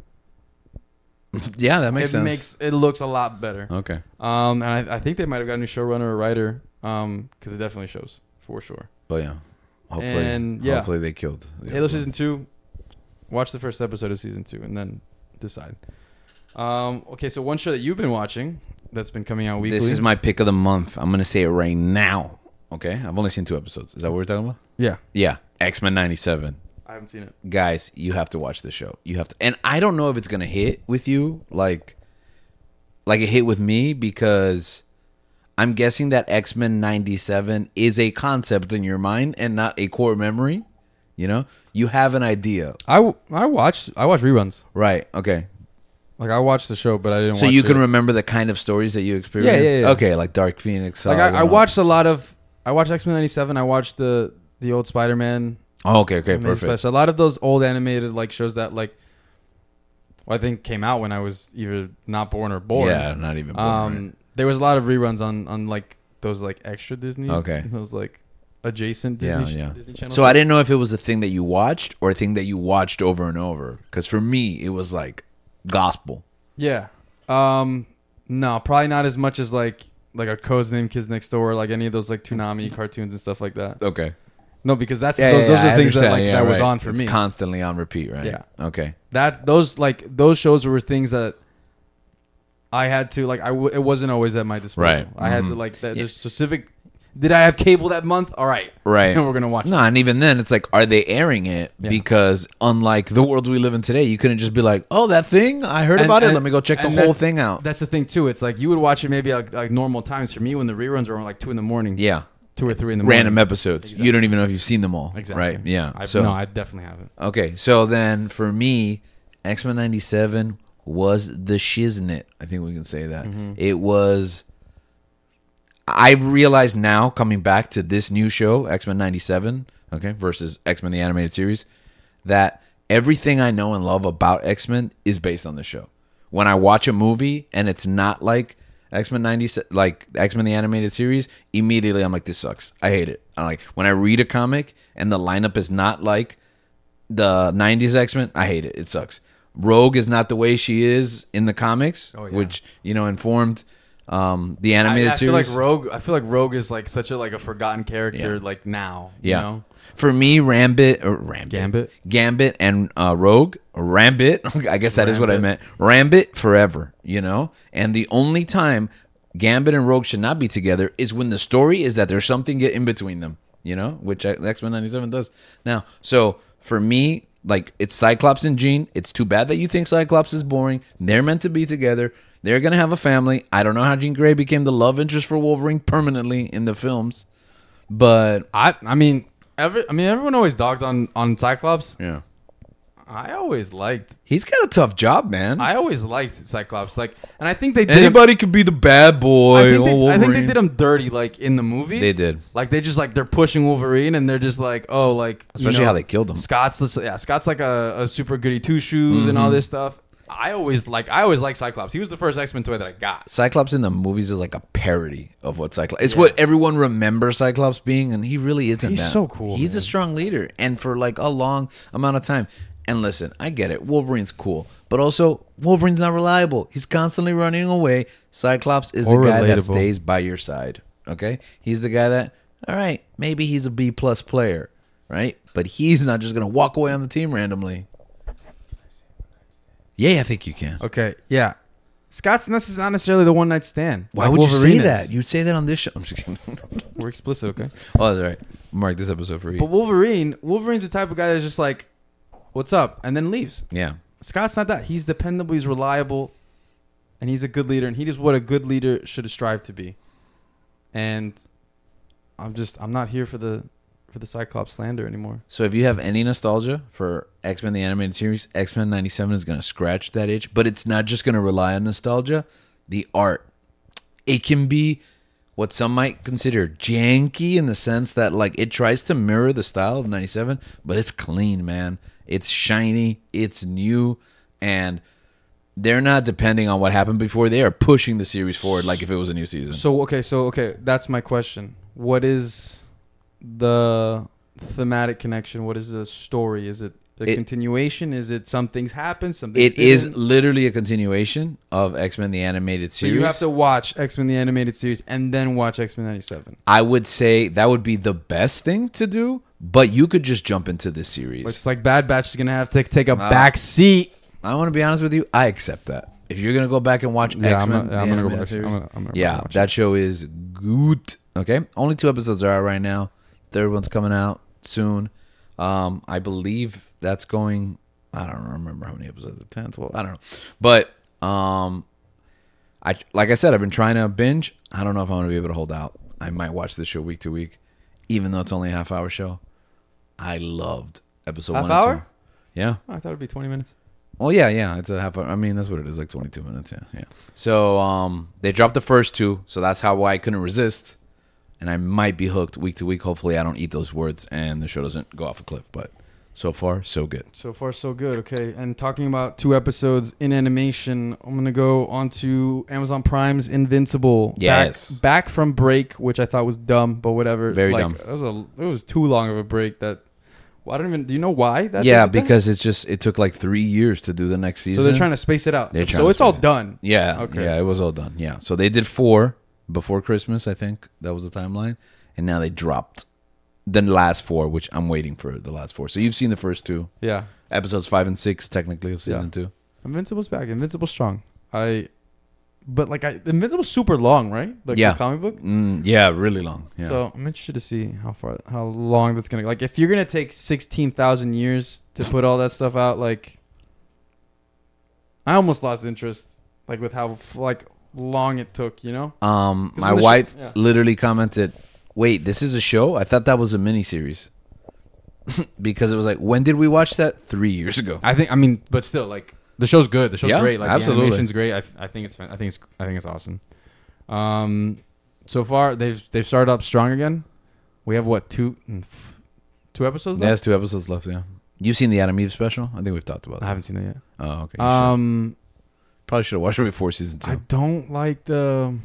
yeah, that makes it sense. makes it looks a lot better. okay. Um, and I, I think they might have got a new showrunner or writer. Um, because it definitely shows for sure. But yeah, hopefully, And, yeah. hopefully they killed the Halo other season two. Watch the first episode of season two and then decide. Um, okay, so one show that you've been watching that's been coming out one. weekly. This is my pick of the month. I'm gonna say it right now. Okay, I've only seen two episodes. Is that what we're talking about? yeah. Yeah, X-Men ninety-seven. I haven't seen it. Guys, you have to watch this show. You have to, and I don't know if it's gonna hit with you like, like it hit with me because I'm guessing that X-Men ninety-seven is a concept in your mind and not a core memory. You know, you have an idea, I, w- I watched I watched reruns. right? Okay, Like I watched the show, but I didn't. so watch you can it. remember the kind of stories that you experienced. yeah, yeah. Okay, like Dark Phoenix. Like Saga I, and I all- watched a lot of. I watched X Men ninety-seven. I watched the the old Spider Man. Oh, okay, okay, Amazing perfect. Spider. A lot of those old animated like shows that like, well, I think came out when I was either not born or born. Yeah, not even born. Um, right. there was a lot of reruns on on like those like extra Disney. Okay. Those like adjacent Yeah, Disney. yeah. Disney Channel. So I shows. didn't know if it was a thing that you watched or a thing that you watched over and over. Because for me, it was like gospel. Yeah. Um. No, probably not as much as like like a Code's Name Kids Next Door, like any of those like Toonami cartoons and stuff like that. Okay. No, because that's Yeah, those yeah, those yeah, are I things that understand. like Yeah, that was right. on for it's me. constantly on repeat, right? Yeah. Okay. That those like those shows were things that I had to like. I w- it wasn't always at my disposal. Right. I had to Mhm. like. That, Yeah. There's specific. Did I have cable that month? All right. Right. We're gonna watch. No, that. and even then, it's like, are they airing it? Yeah. Because unlike the world we live in today, you couldn't just be like, oh, that thing, I heard And- about it. and- Let me go check the and whole that- thing out. That's the thing too. It's like you would watch it maybe like, like normal times. For me, when the reruns were like two in the morning, Yeah. two or three in the morning. Random episodes. Exactly. You don't even know if you've seen them all. Exactly. Right. Yeah. I, so no, I definitely haven't. okay. So then for me, X-Men ninety-seven was the shiznit. I think we can say that. Mm-hmm. It was. I realize now, coming back to this new show, X-Men ninety-seven, okay, versus X-Men the animated series, that everything I know and love about X-Men is based on the show. When I watch a movie and it's not like X-Men ninety, like X-Men the animated series, immediately I'm like, this sucks. I hate it. I'm like, when I read a comic and the lineup is not like the nineties X-Men, I hate it. It sucks. Rogue is not the way she is in the comics, Oh, yeah. which, you know, informed um, the animated I, I feel series. like Rogue. I feel like Rogue is like such a like a forgotten character. Yeah. Like now, Yeah. You know? For me, Rambit or Rambit, Gambit? Gambit, and uh, Rogue, Rambit. I guess that is what I Rambit. meant. Rambit forever, you know. And the only time Gambit and Rogue should not be together is when the story is that there's something get in between them, you know, which X-Men ninety-seven does. Now, so for me, like it's Cyclops and Jean. It's too bad that you think Cyclops is boring. They're meant to be together. They're gonna have a family. I don't know how Jean Grey became the love interest for Wolverine permanently in the films, but I. I mean, every. I mean, everyone always dogged on on Cyclops. yeah. I always liked. He's got a tough job, man. I always liked Cyclops. Like, and I think they did. him- Anybody could be the bad boy. I think, oh, they, I think they Wolverine. did him dirty, like in the movies. They did. Like they just like they're pushing Wolverine, and they're just like, oh, like Especially you know, how they killed him. Scott's, this- yeah, Scott's like a, a super goody two shoes and all Mm-hmm. this stuff. I always like, I always like Cyclops. He was the first X Men toy that I got. Cyclops in the movies is like a parody of what Cyclops. It's Yeah. what everyone remembers Cyclops being, and he really isn't. He's that. so cool, He's man. a strong leader, and for like a long amount of time. And listen, I get it. Wolverine's cool, but also Wolverine's not reliable. He's constantly running away. Cyclops is Or the guy that relatable. stays by your side. Okay, he's the guy that. All right, maybe he's a B plus player, right? But he's not just gonna walk away on the team randomly. Yeah, I think you can. Okay, yeah. Scott's this is not necessarily the one night stand. Why like would you say Wolverine is. that? You'd say that on this show. I'm just kidding. We're explicit, okay? Oh, that's all right. Mark this episode for you. But Wolverine, Wolverine's the type of guy that's just like, "What's up?" and then leaves. Yeah. Scott's not that. He's dependable. He's reliable, and he's a good leader. And he is what a good leader should strive to be. And I'm just, I'm not here for the, for the Cyclops slander anymore. So if you have any nostalgia for X-Men the animated series, X-Men ninety-seven is going to scratch that itch. But it's not just going to rely on nostalgia. The art. It can be what some might consider janky in the sense that like it tries to mirror the style of ninety-seven, but it's clean, man. It's shiny. It's new. And they're not depending on what happened before. They are pushing the series forward like if it was a new season. So okay, so okay, that's my question. What is the thematic connection? What is the story? Is it a It- continuation? Is it some things happen? Some things It is didn't? literally a continuation of X-Men the animated So series. you have to watch X-Men the animated series and then watch X-Men ninety-seven. I would say that would be the best thing to do, but you could just jump into this series. It's like Bad Batch is gonna have to take a Uh, back seat. I want to be honest with you. I accept that. If you're gonna go back and watch Yeah, I'm X-Men, gonna- the I'm gonna go animated watch- series, I'm gonna- I'm gonna yeah, watch that show is good. Okay, only two episodes are out right now. Third one's coming out soon. Um, I believe that's going. I don't remember how many episodes. ten, twelve I don't know. But um, I like I said, I've been trying to binge. I don't know if I'm gonna be able to hold out. I might watch this show week to week, even though it's only a half hour show. I loved episode Half one hour? and two. Yeah. Oh, I thought it'd be twenty minutes. Well, yeah, yeah, it's a half hour. I mean, that's what it is, like twenty-two minutes. Yeah, yeah. So um, they dropped the first two, so that's how why I couldn't resist. and I might be hooked week to week. Hopefully, I don't eat those words and the show doesn't go off a cliff. But so far, so good. So far, so good. Okay, and talking about two episodes in animation, I'm gonna go on to Amazon Prime's Invincible. Yes. Back, back from break, which I thought was dumb, but whatever. Very like, dumb. It was a. It was too long of a break. That. Well, I don't even. Do you know why? That Yeah, did that? because it's just it took like three years to do the next season. So they're trying to space it out. They're trying So to it's all space it. done. Yeah. Okay. Yeah, it was all done. Yeah. So they did four before Christmas, I think. That was the timeline. And now they dropped the last four, which I'm waiting for the last four. So you've seen the first two. Yeah. Episodes five and six, technically, of season Yeah. two. Invincible's back. Invincible's strong. I. But like I, Invincible's super long, right? Like Yeah. the comic book. Mm, yeah, really long. Yeah. So I'm interested to see how far, how long that's gonna. Like, if you're gonna take sixteen thousand years to put all that stuff out, like, I almost lost interest, like with how like long it took. You know. um, 'Cause my when the sh- wife yeah. literally commented, "Wait, this is a show? I thought that was a miniseries." Because it was like, when did we watch that? Three years ago. I think. I mean, but still, like the show's good. The show's Yeah, great. Like absolutely. the animation's great. I, I think it's. fan- I think it's. I think it's awesome. Um, so far they've they've started up strong again. We have what two, mm, f- two episodes left. There's two episodes left. Yeah. You've seen the Adam Eve special? I think we've talked about I that. haven't seen that yet. Oh, okay. You should. Um, Probably should have watched it before season two. I don't like the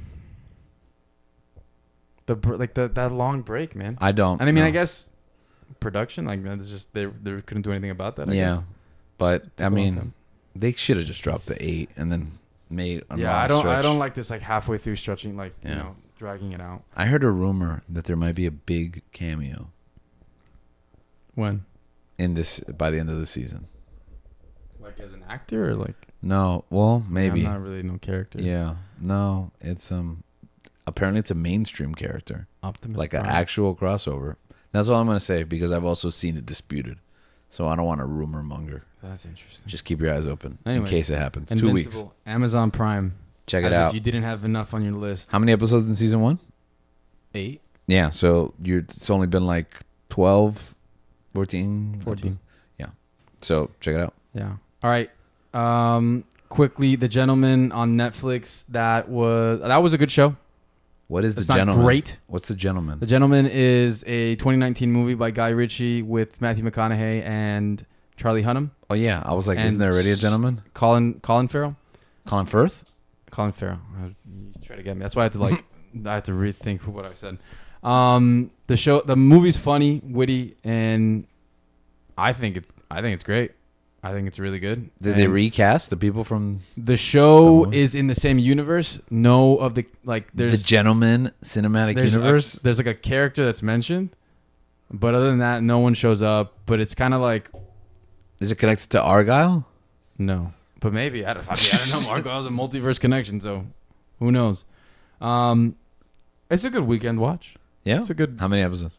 the br- like the that long break, man. I don't. And I mean, no. I guess production, like that's just they they couldn't do anything about that. I yeah, guess. but Took I a long mean, time. they should have just dropped the eight and then made. A yeah, long I don't I stretch. don't like this like halfway through stretching, like you Yeah. know, dragging it out. I heard a rumor that there might be a big cameo When in this by the end of the season. like as an actor or like No, well, maybe. I'm not really no character. Yeah, no, it's um. Apparently, it's a mainstream character, Optimus like an Prime. actual crossover. That's all I'm gonna say because I've also seen it disputed, so I don't want to rumor monger. That's interesting. Just keep your eyes open Anyways, in case it happens. Two weeks. Invincible, Amazon Prime. Check As it if out. you didn't have enough on your list. How many episodes in season one? Eight, Yeah, so you're. It's only been like twelve, fourteen, fourteen. Yeah. So check it out. Yeah. All right. Um, quickly, The Gentleman on Netflix. That was that was a good show. What is It's the not gentleman? great. What's the gentleman? The Gentleman is a twenty nineteen movie by Guy Ritchie with Matthew McConaughey and Charlie Hunnam, Oh yeah, I was like, And isn't there already a s- gentleman? Colin Colin Farrell. Colin Firth. Colin Farrell. Uh, You try to get me. That's why I had to like. I had to rethink what I said. Um, the show, the movie's funny, witty, and I think it. I think it's great. I think it's really good. Did they And recast the people from The show The movie? is in the same universe. No of the like. There's the Gentleman cinematic there's a- universe? there's like a character that's mentioned, but other than that, no one shows up. But it's kind of like Is it connected to Argyle? no. But maybe I don't. I, mean, I don't know. Marco has a multiverse connection, so who knows? Um, it's a good weekend watch. Yeah. It's a good How many episodes?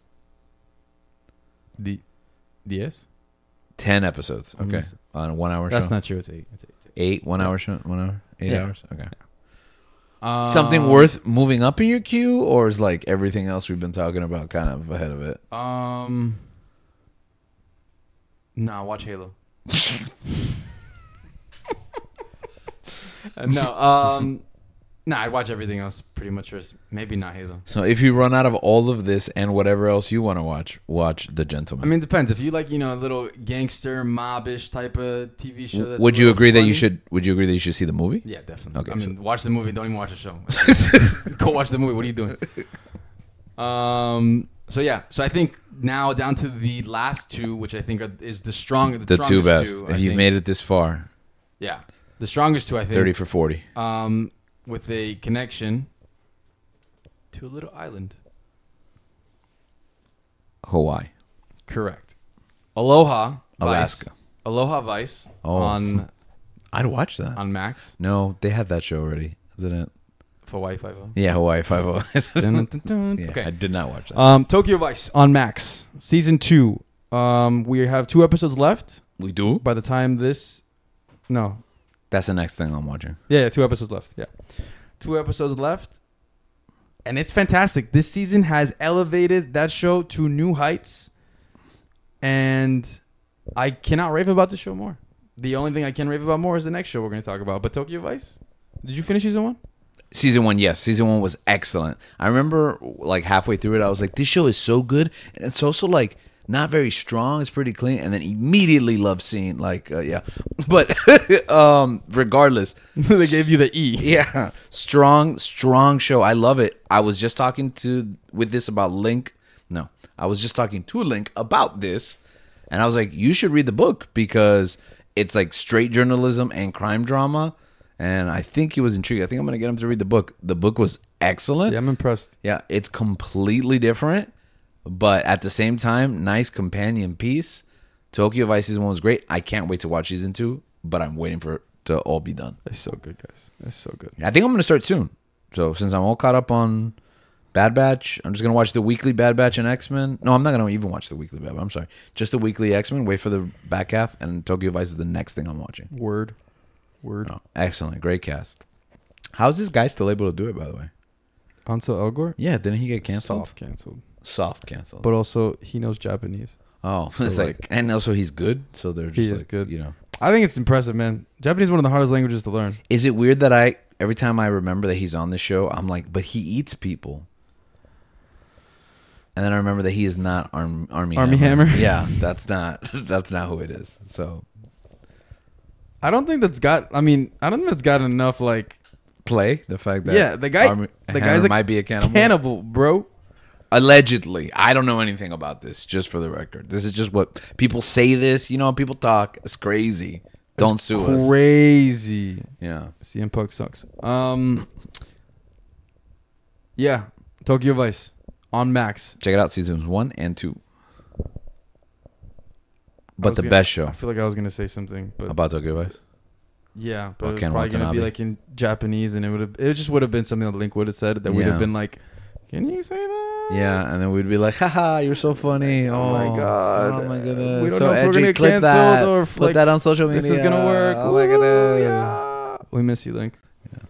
the yes. Ten episodes. Mm, Okay. On a one hour That's show. not true. It's eight. It's eight. It's eight. Eight one hour show. One hour. Eight Yeah. hours. Okay. Um, Something worth moving up in your queue, or is like everything else we've been talking about kind of ahead of it? Um. Nah, watch Halo. Uh, no. Um. Nah, I'd watch everything else pretty much first. Maybe not Halo. So if you run out of all of this and whatever else you want to watch, watch The Gentleman. I mean, it depends. If you like, you know, a little gangster mob-ish type of T V show. That's would a you little agree that you funny- should? Would you agree that you should see the movie? Yeah, definitely. Okay, I mean, so- watch the movie. Don't even watch the show. Go watch the movie. What are you doing? Um. So yeah. So I think now down to the last two, which I think are, is the strong. The, The two strongest best. Two, if I you've think. made it this far, Yeah, the strongest two. I think. thirty for forty. Um, with a connection to a little island. Hawaii, Correct. Aloha. Alaska. Vice. Aloha Vice Oh. on I'd watch that. on Max No, they have that show already, isn't it? for Hawaii Five-O. Yeah, Hawaii Five O. Dun, dun, dun, dun. Yeah, Okay. I did not watch that. Um, Tokyo Vice on Max, season two. Um, we have two episodes left. we do. By the time this, no, That's the next thing I'm watching. yeah, yeah, two episodes left. Yeah, two episodes left, and it's fantastic. This season has elevated that show to new heights, and I cannot rave about the show more. The only thing I can rave about more is the next show we're going to talk about. But Tokyo Vice, did you finish season one? Season one, yes. Season one was excellent. I remember like halfway through it, I was like, this show is so good. And it's also like not very strong. It's pretty clean. And then immediately love scene. Like, uh, yeah. But um, regardless. They gave you the E. Yeah. Strong, strong show. I love it. I was just talking to with this about Link. No. I was just talking to Link about this. And I was like, you should read the book because it's like straight journalism and crime drama. And I think he was intrigued. I think I'm going to get him to read the book. The book was excellent. Yeah, I'm impressed. Yeah, it's completely different, but at the same time, nice companion piece. Tokyo Vice season one was great. I can't wait to watch season two, but I'm waiting for it to all be done. It's so good, guys. It's so good. I think I'm going to start soon. So since I'm all caught up on Bad Batch, I'm just going to watch the weekly Bad Batch and X-Men. No, I'm not going to even watch the weekly Bad Batch. I'm sorry. Just the weekly X-Men. Wait for the back half, and Tokyo Vice is the next thing I'm watching. Word. Word. Oh, excellent. Great cast. How's this guy still able to do it, by the way? Ansel Elgort? Yeah, didn't he get canceled? Soft canceled. Soft canceled. But also, he knows Japanese. Oh, So, it's like, and also he's good, so they're He just is like, good. you know. I think it's impressive, man. Japanese is one of the hardest languages to learn. Is it weird that I every time I remember that he's on the show, I'm like, but he eats people, and then I remember that he is not Arm, Army Army Hammer. Hammer? Yeah, that's not that's not who it is. So I don't think that's got. I mean, I don't think that's got enough. Like, play the fact that yeah, the guy, Army the Hammer guy's a might be a cannibal. cannibal, bro. Allegedly, I don't know anything about this. Just for the record, this is just what people say. This, you know, people talk. It's crazy. Don't It's sue us. Crazy. Yeah. C M Punk sucks. Um. Yeah, Tokyo Vice on Max. Check it out, seasons one and two. I But was the gonna- best show I feel like I was gonna say something, but about Tokyo Vice. yeah, but Or it was Ken probably gonna be Watanabe. like in Japanese, and it would have. It just would have been something that Link would have said that would Yeah. have been like, "Can you say that?" Yeah, and then we'd be like, haha, you're so funny. Oh, Oh my God. Oh my goodness. We don't so know if we're edgy. gonna get Clip canceled that. or if, Put like, that on social media. This is gonna work. Oh my Ooh, goodness. yeah. We miss you, Link.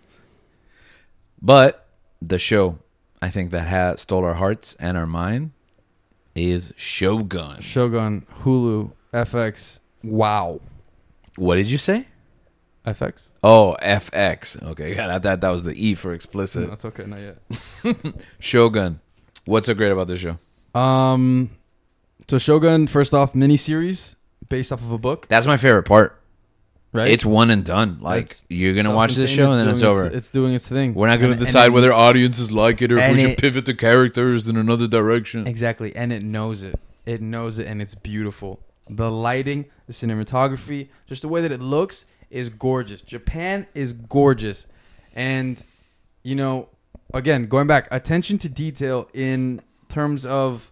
But the show, I think, that has stole our hearts and our mind is Shogun. Shogun, Hulu, F X. Wow. What did you say? F X? Oh, F X. Okay, yeah, that, that, that was the E for No, explicit. that's okay. Not yet. Shogun. What's so great about this show? Um, so Shogun, first off, miniseries based off of a book, That's my favorite part. right? It's one and done. Like, It's you're going to watch this self-contained, show and then it's doing over. Its, it's doing its thing. We're not going to And- and decide it- whether audiences like it or if and we should it- pivot the characters in another direction. Exactly, and it knows it. It knows it, and it's beautiful. The lighting, the cinematography, just the way that it looks is gorgeous. Japan is gorgeous, and you know, again, going back, attention to detail in terms of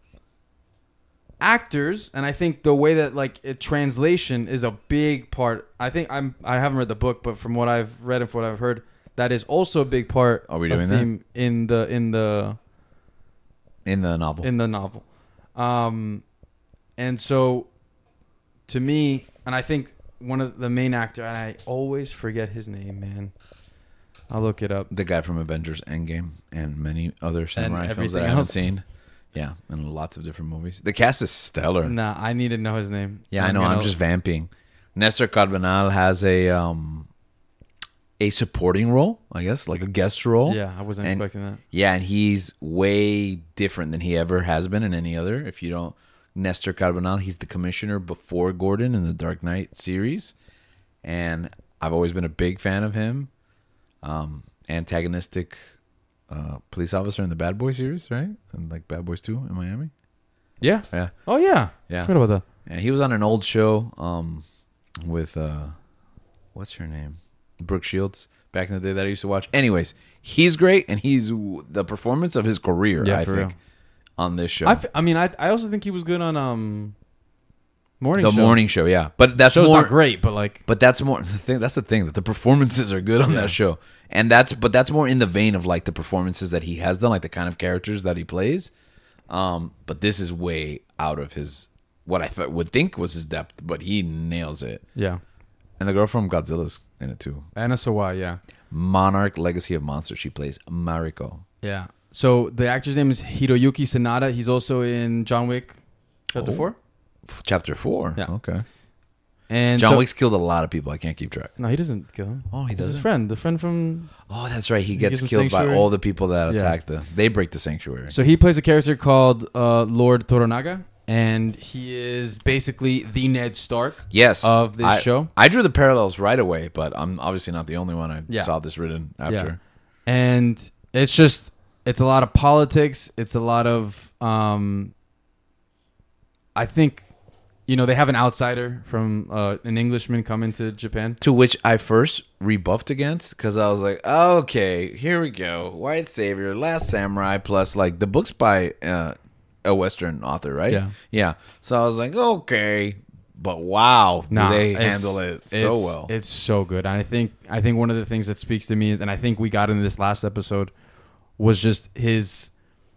actors, and I think the way that like it, translation is a big part. I think I'm I haven't read the book, but from what I've read and from what I've heard, that is also a big part. Are we of doing that? theme in the in the In the novel. in the novel. Um, and so to me, and I think one of the main actor, and I always forget his name, man. I'll look it up. The guy from Avengers Endgame and many other samurai films everything that I haven't else. seen. Yeah, and lots of different movies. The cast is stellar. Nah, I need to know his name. Yeah, I know. I'm gonna- just vamping. Nestor Carbonell has a um a supporting role, I guess, like a guest role. Yeah, I wasn't And- expecting that. Yeah, and he's way different than he ever has been in any other. If you don't, Nestor Carbonell, he's the commissioner before Gordon in the Dark Knight series, and I've always been a big fan of him. Um, antagonistic uh, police officer in the Bad Boy series, right? And like Bad Boys two in Miami. Yeah. Yeah, Oh yeah. yeah. Forgot about that. And he was on an old show um, with uh, what's her name, Brooke Shields, back in the day that I used to watch. Anyways, he's great, and he's w- the performance of his career. Yeah, I for think real. on this show, I, f- I mean, I I also think he was good on um morning the show. morning show. Yeah, but that's Show's more. not great, but like But that's more the thing. That's the thing that the performances are good on Yeah. that show, and that's but that's more in the vein of like the performances that he has done, like the kind of characters that he plays. Um, but this is way out of his what I th- would think was his depth, but he nails it. yeah. And the girl from Godzilla's in it too. Anna Sawai, yeah. Monarch: Legacy of Monsters. She plays Mariko. Yeah. So the actor's name is Hiroyuki Sanada. He's also in John Wick Chapter Oh. four. F- Chapter four. Yeah. Okay. And John so, Wick's killed a lot of people. I can't keep track. No, he doesn't kill him. Oh, he It's his doesn't? friend, the friend from. Oh, that's right. He He gets gives him killed by sanctuary. all the people that Yeah. attack the. They break the sanctuary. So he plays a character called uh, Lord Toranaga, and he is basically the Ned Stark yes, of this I, show. I drew the parallels right away, but I'm obviously not the only one. I Yeah. saw this written after. And it's just, it's a lot of politics. It's a lot of, um, I think, you know, they have an outsider from uh, an Englishman come into Japan. To which I first rebuffed against because I was like, okay, here we go. White Savior, Last Samurai, plus like the book's by uh, a Western author, right? Yeah. Yeah. So I was like, okay, but wow, do Nah, they it's- handle it so it's- well? It's so good. And I think I think one of the things that speaks to me is, and I think we got into this last episode, was just his,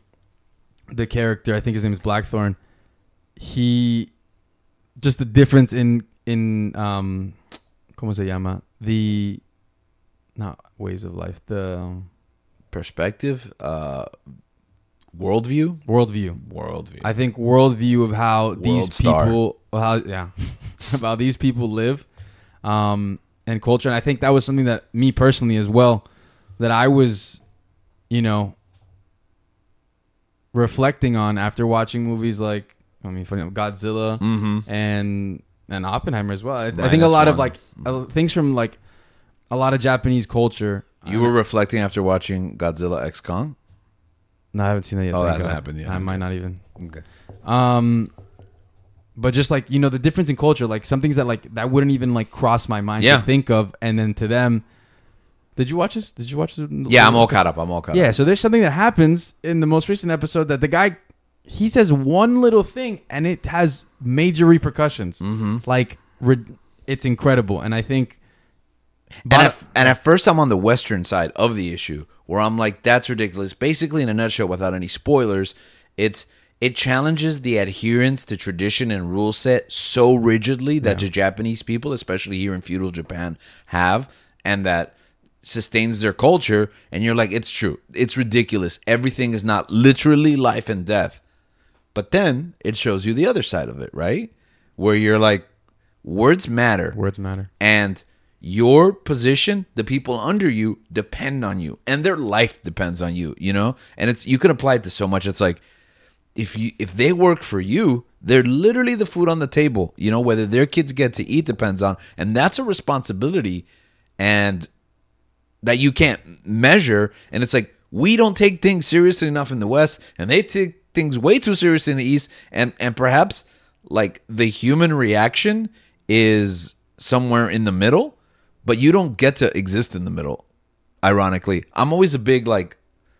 the character. I think his name is Blackthorn. He, just the difference in in um, ¿cómo se llama? The, not ways of life. The um, Perspective, uh, worldview, worldview. worldview. I think worldview of how these World star. people, how yeah, how these people live, um, and culture. And I think that was something that me personally as well, that I was, you know, reflecting on after watching movies like, I mean, funny Godzilla mm-hmm. and and Oppenheimer as well. I, I think a Minus lot of one. like uh, things from like a lot of Japanese culture. You were reflecting after watching Godzilla X Kong? No, I haven't seen that yet. Oh, thank that hasn't God. happened yet. I Okay. might not even. Okay. Um, but just like, you know, the difference in culture, like some things that like that wouldn't even like cross my mind Yeah. to think of, and then to them, did you watch this? Did you watch the? Yeah, I'm all caught up. I'm all caught Yeah, up. so there's something that happens in the most recent episode that the guy, he says one little thing and it has major repercussions. Mm-hmm. Like re- it's incredible, and I think. And But at, and at first, I'm on the Western side of the issue, where I'm like, "That's ridiculous." Basically, in a nutshell, without any spoilers, it's it challenges the adherence to tradition and rule set so rigidly that the Japanese people, especially here in feudal Japan, have, and that sustains their culture. And you're like, "It's true. It's ridiculous. Everything is not literally life and death." But then it shows you the other side of it, right? Where you're like, words matter. words matter. And your position, the people under you depend on you, and their life depends on you, you know? And it's you can apply it to so much. It's like if you if they work for you, they're literally the food on the table, you know, whether their kids get to eat depends on, and that's a responsibility and that you can't measure. And it's like we don't take things seriously enough in the West, and they take things way too seriously in the East, and and perhaps like the human reaction is somewhere in the middle. But you don't get to exist in the middle, ironically. I'm always a big, like,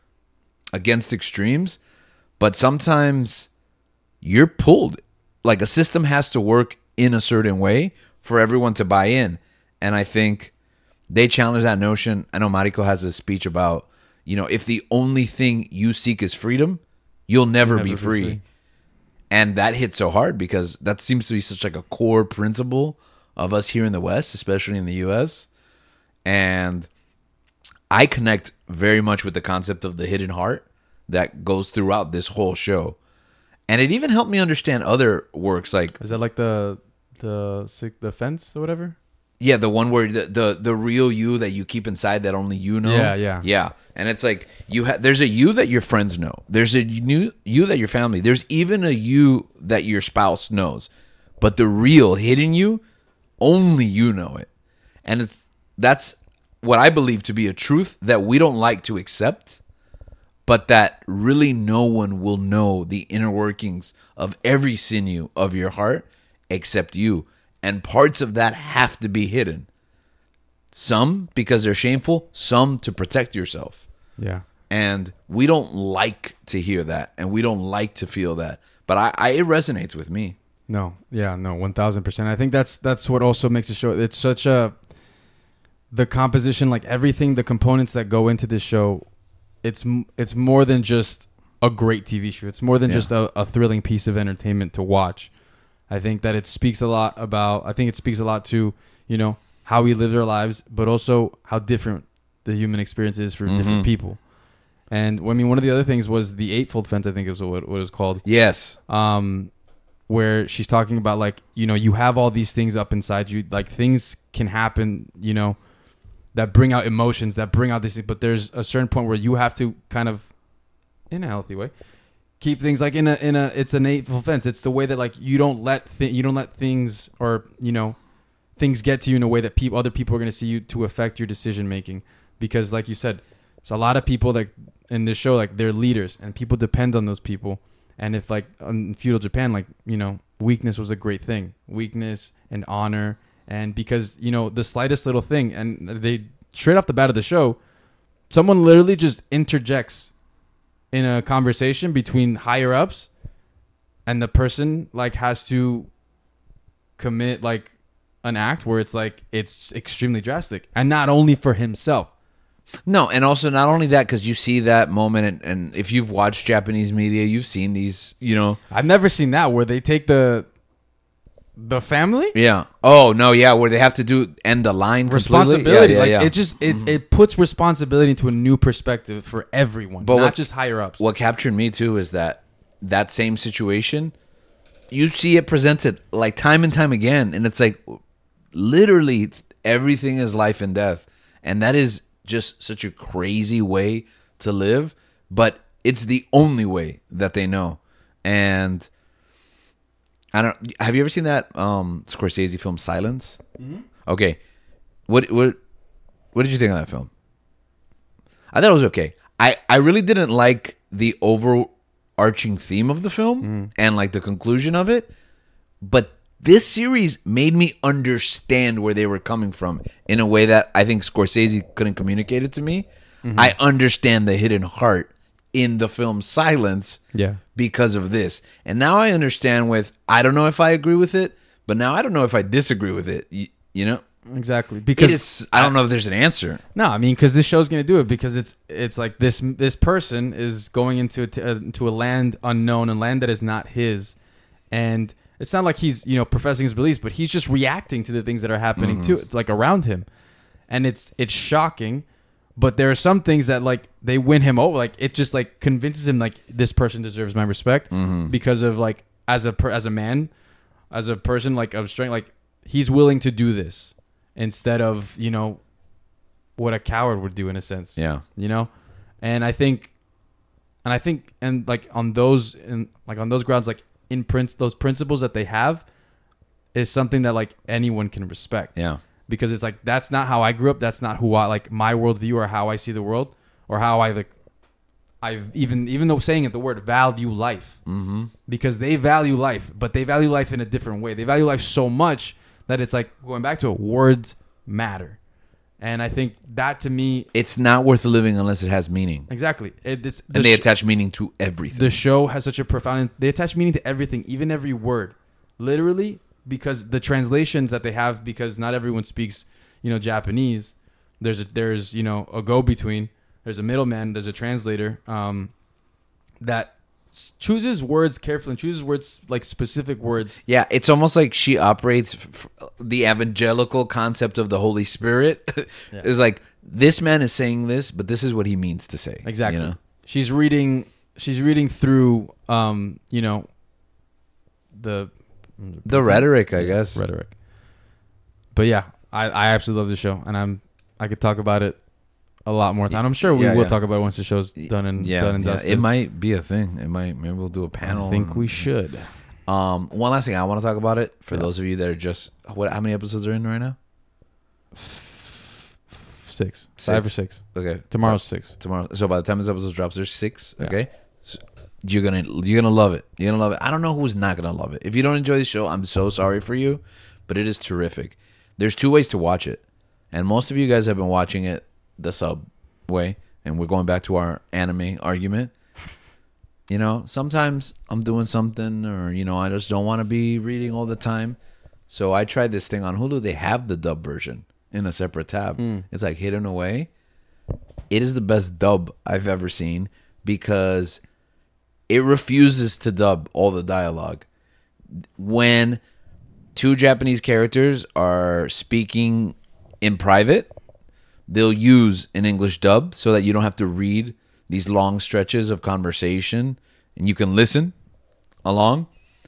against extremes. But sometimes you're pulled. Like, a system has to work in a certain way for everyone to buy in. And I think they challenge that notion. I know Mariko has a speech about, you know, if the only thing you seek is freedom, you'll never, Never be, be free. free. And that hits so hard because that seems to be such like a core principle of us here in the West, especially in the U S. And I connect very much with the concept of the hidden heart that goes throughout this whole show. And it even helped me understand other works like, Is that like the the sick the fence or whatever? yeah, the one where the, the, the real you that you keep inside that only you know. Yeah, yeah. Yeah. And it's like you ha- there's a you that your friends know. There's a new you that your family. There's even a you that your spouse knows. But the real hidden you, only you know it. And it's that's what I believe to be a truth that we don't like to accept, but that really no one will know the inner workings of every sinew of your heart except you. And parts of that have to be hidden. Some because they're shameful, some to protect yourself. Yeah. And we don't like to hear that, and we don't like to feel that. But I, I it resonates with me. No, yeah, no, one thousand percent. I think that's that's what also makes the show. It's such a the composition, like everything, the components that go into this show. It's m- it's more than just a great T V show. It's more than Yeah. just a, a thrilling piece of entertainment to watch. I think that it speaks a lot about. I think it speaks a lot to you know how we live our lives, but also how different the human experience is for Mhm. different people. And I mean, one of the other things was the Eightfold Fence. I think is what what it was called. Yes. Um, where she's talking about like, you know, you have all these things up inside you, like things can happen, you know, that bring out emotions, that bring out these things, but there's a certain point where you have to kind of, in a healthy way, keep things like in a in a it's a hateful fence. It's the way that like you don't let th- you don't let things or you know things get to you in a way that people other people are going to see you to affect your decision making, because like you said, there's a lot of people that in this show, like they're leaders and people depend on those people. And if like in feudal Japan, like, you know, weakness was a great thing, weakness and honor. And because, you know, the slightest little thing, and they straight off the bat of the show, someone literally just interjects in a conversation between higher ups, and the person like has to commit like an act where it's like it's extremely drastic, and not only for himself. No, and also not only that, because you see that moment, and, and if you've watched Japanese media, you've seen these, you know. I've never seen that where they take the the family. Yeah. Oh no. Yeah, where they have to do end the line completely. Responsibility. Yeah, yeah, like yeah. it just it, Mhm. it puts responsibility into a new perspective for everyone, But not what- just higher ups. What captured me too is that that same situation, you see it presented like time and time again, and it's like literally everything is life and death, and that is just such a crazy way to live, but it's the only way that they know. And I don't have you ever seen that um Scorsese film Silence? Mm-hmm. Okay. What what what did you think of that film? I thought it was okay. I, I really didn't like the overarching theme of the film mm. and like the conclusion of it, but this series made me understand where they were coming from in a way that I think Scorsese couldn't communicate it to me. Mm-hmm. I understand the hidden heart in the film Silence yeah. because of this. And now I understand with, I don't know if I agree with it, but now I don't know if I disagree with it. You, you know? Exactly. Because it is, I don't know if there's an answer. No, I mean, because this show's going to do it, because it's it's like this this person is going into a, t- uh, into a land unknown, a land that is not his. And it's not like he's, you know, professing his beliefs, but he's just reacting to the things that are happening mm-hmm. to it's like around him. And it's it's shocking, but there are some things that like they win him over. Like it just like convinces him like this person deserves my respect mm-hmm. because of like as a per, as a man, as a person like of strength, like he's willing to do this instead of, you know, what a coward would do in a sense. Yeah. You know? And I think and I think and like on those and like on those grounds, like in prince those principles that they have is something that like anyone can respect. Yeah. Because it's like that's not how I grew up. That's not who I like my worldview or how I see the world or how I like. I've even even though saying it the word value life mm-hmm. because they value life, but they value life in a different way. They value life so much that it's like going back to it. Words matter, and I think that to me, it's not worth living unless it has meaning. Exactly, it, it's and they sh- attach meaning to everything. The show has such a profound. They attach meaning to everything, even every word, literally. Because the translations that they have, because not everyone speaks, you know, Japanese. There's a, there's you know a go between. There's a middleman. There's a translator um, that s- chooses words carefully and chooses words like specific words. Yeah, it's almost like she operates f- f- the evangelical concept of the Holy Spirit. Yeah. Is like this man is saying this, but this is what he means to say. Exactly. You know? She's reading. She's reading through. Um, you know. The. The rhetoric, I guess. Rhetoric. But yeah, I, I absolutely love the show, and I'm I could talk about it a lot more time. I'm sure we yeah, will yeah. talk about it once the show's done and yeah, done and yeah. dusted. It might be a thing. It might. Maybe we'll do a panel. I think and, we should. Um, one last thing I want to talk about it for yeah. those of you that are just what? How many episodes are in right now? Six, six. five or six. Okay, Tomorrow's six. Tomorrow. So by the time this episode drops, there's six. Yeah. Okay. So you're gonna you're gonna love it. You're gonna love it. I don't know who's not gonna love it. If you don't enjoy the show, I'm so sorry for you, but it is terrific. There's two ways to watch it, and most of you guys have been watching it the sub way, and we're going back to our anime argument. You know, sometimes I'm doing something, or you know, I just don't want to be reading all the time. So I tried this thing on Hulu. They have the dub version in a separate tab. Mm. It's like hidden away. It is the best dub I've ever seen because it refuses to dub all the dialogue. When two Japanese characters are speaking in private, they'll use an English dub so that you don't have to read these long stretches of conversation and you can listen along.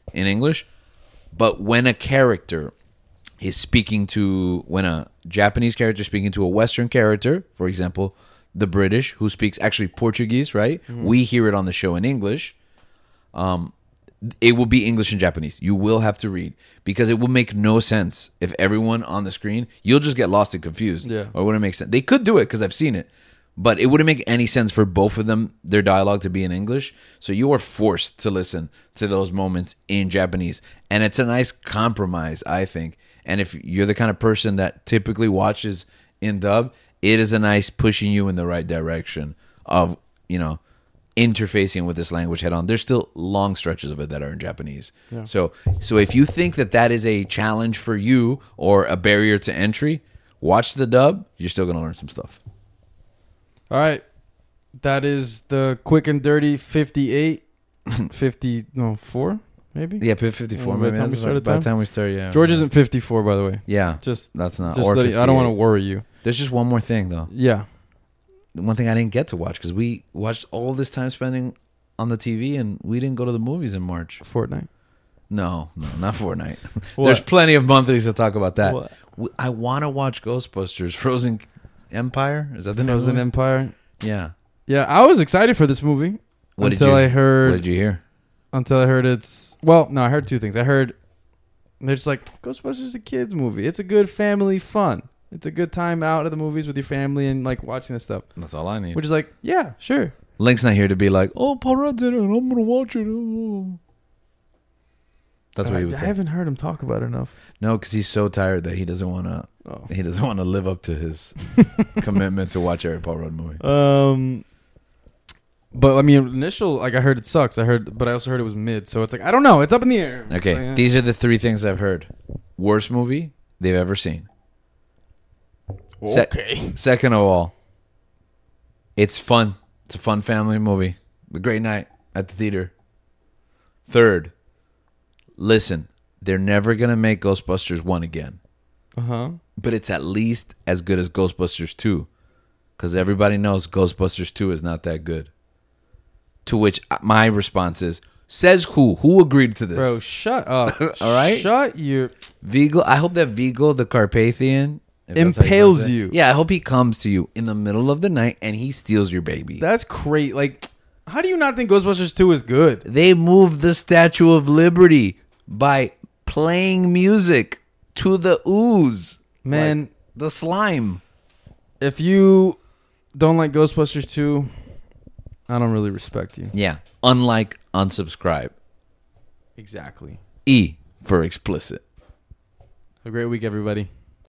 in English. But when a character is speaking to, when a Japanese character is speaking to a Western character, for example, the British, who speaks actually Portuguese, right? Mm-hmm. We hear it on the show in English. Um, it will be English and Japanese. You will have to read because it will make no sense if everyone on the screen, you'll just get lost and confused. Yeah. Or it wouldn't make sense. They could do it because I've seen it. But it wouldn't make any sense for both of them, their dialogue to be in English. So you are forced to listen to those moments in Japanese. And it's a nice compromise, I think. And if you're the kind of person that typically watches in dub, it is a nice pushing you in the right direction of, you know, interfacing with this language head on. There's still long stretches of it that are in Japanese. Yeah. So, so if you think that that is a challenge for you or a barrier to entry, watch the dub. You're still going to learn some stuff. All right. That is the quick and dirty fifty-eight, fifty, no, four, maybe? Yeah, fifty-four. By the time we started By the time? time we start, yeah. George isn't fifty-four, by the way. Yeah. Just, that's not. just Or let you- I don't want to worry you. There's just one more thing, though. Yeah. One thing I didn't get to watch because we watched all this time spending on the T V and we didn't go to the movies in March. Fortnite. No, no, not Fortnite. There's plenty of monthlies to talk about that. What? We- I want to watch Ghostbusters Frozen Empire. Is that the name of Frozen it? Empire. Yeah. Yeah, I was excited for this movie What until did you, I heard. What did you hear? Until I heard it's well, no, I heard two things. I heard they're just like Ghostbusters is a kids movie. It's a good family fun. It's a good time out of the movies with your family and like watching this stuff. That's all I need. Which is like, yeah, sure. Link's not here to be like, oh, Paul Rudd did it. I'm gonna watch it. Oh. That's what I, he would I say. haven't heard him talk about it enough. No, because he's so tired that he doesn't want to. Oh. He doesn't want to live up to his commitment to watch every Paul Rudd movie. Um, but I mean, initial like I heard it sucks. I heard, but I also heard it was mid. So it's like I don't know. It's up in the air. Okay, So, yeah. these are the three things I've heard. Worst movie they've ever seen. Se- Okay. Second of all, it's fun. It's a fun family movie. The great night at the theater. Third, listen, they're never gonna make Ghostbusters one again. Uh huh. But it's at least as good as Ghostbusters two. Because everybody knows Ghostbusters two is not that good. To which my response is, says who? Who agreed to this? Bro, shut up. All right? Shut your... Vigo, I hope that Vigo, the Carpathian... if that's how you impales pronounce it. you. Yeah, I hope he comes to you in the middle of the night and he steals your baby. That's great. Like, how do you not think Ghostbusters two is good? They moved the Statue of Liberty by playing music to the ooze. Man, Like, the slime. if you don't like Ghostbusters two, I don't really respect you. Yeah. Unlike unsubscribe. Exactly. E for explicit. Have a great week, everybody.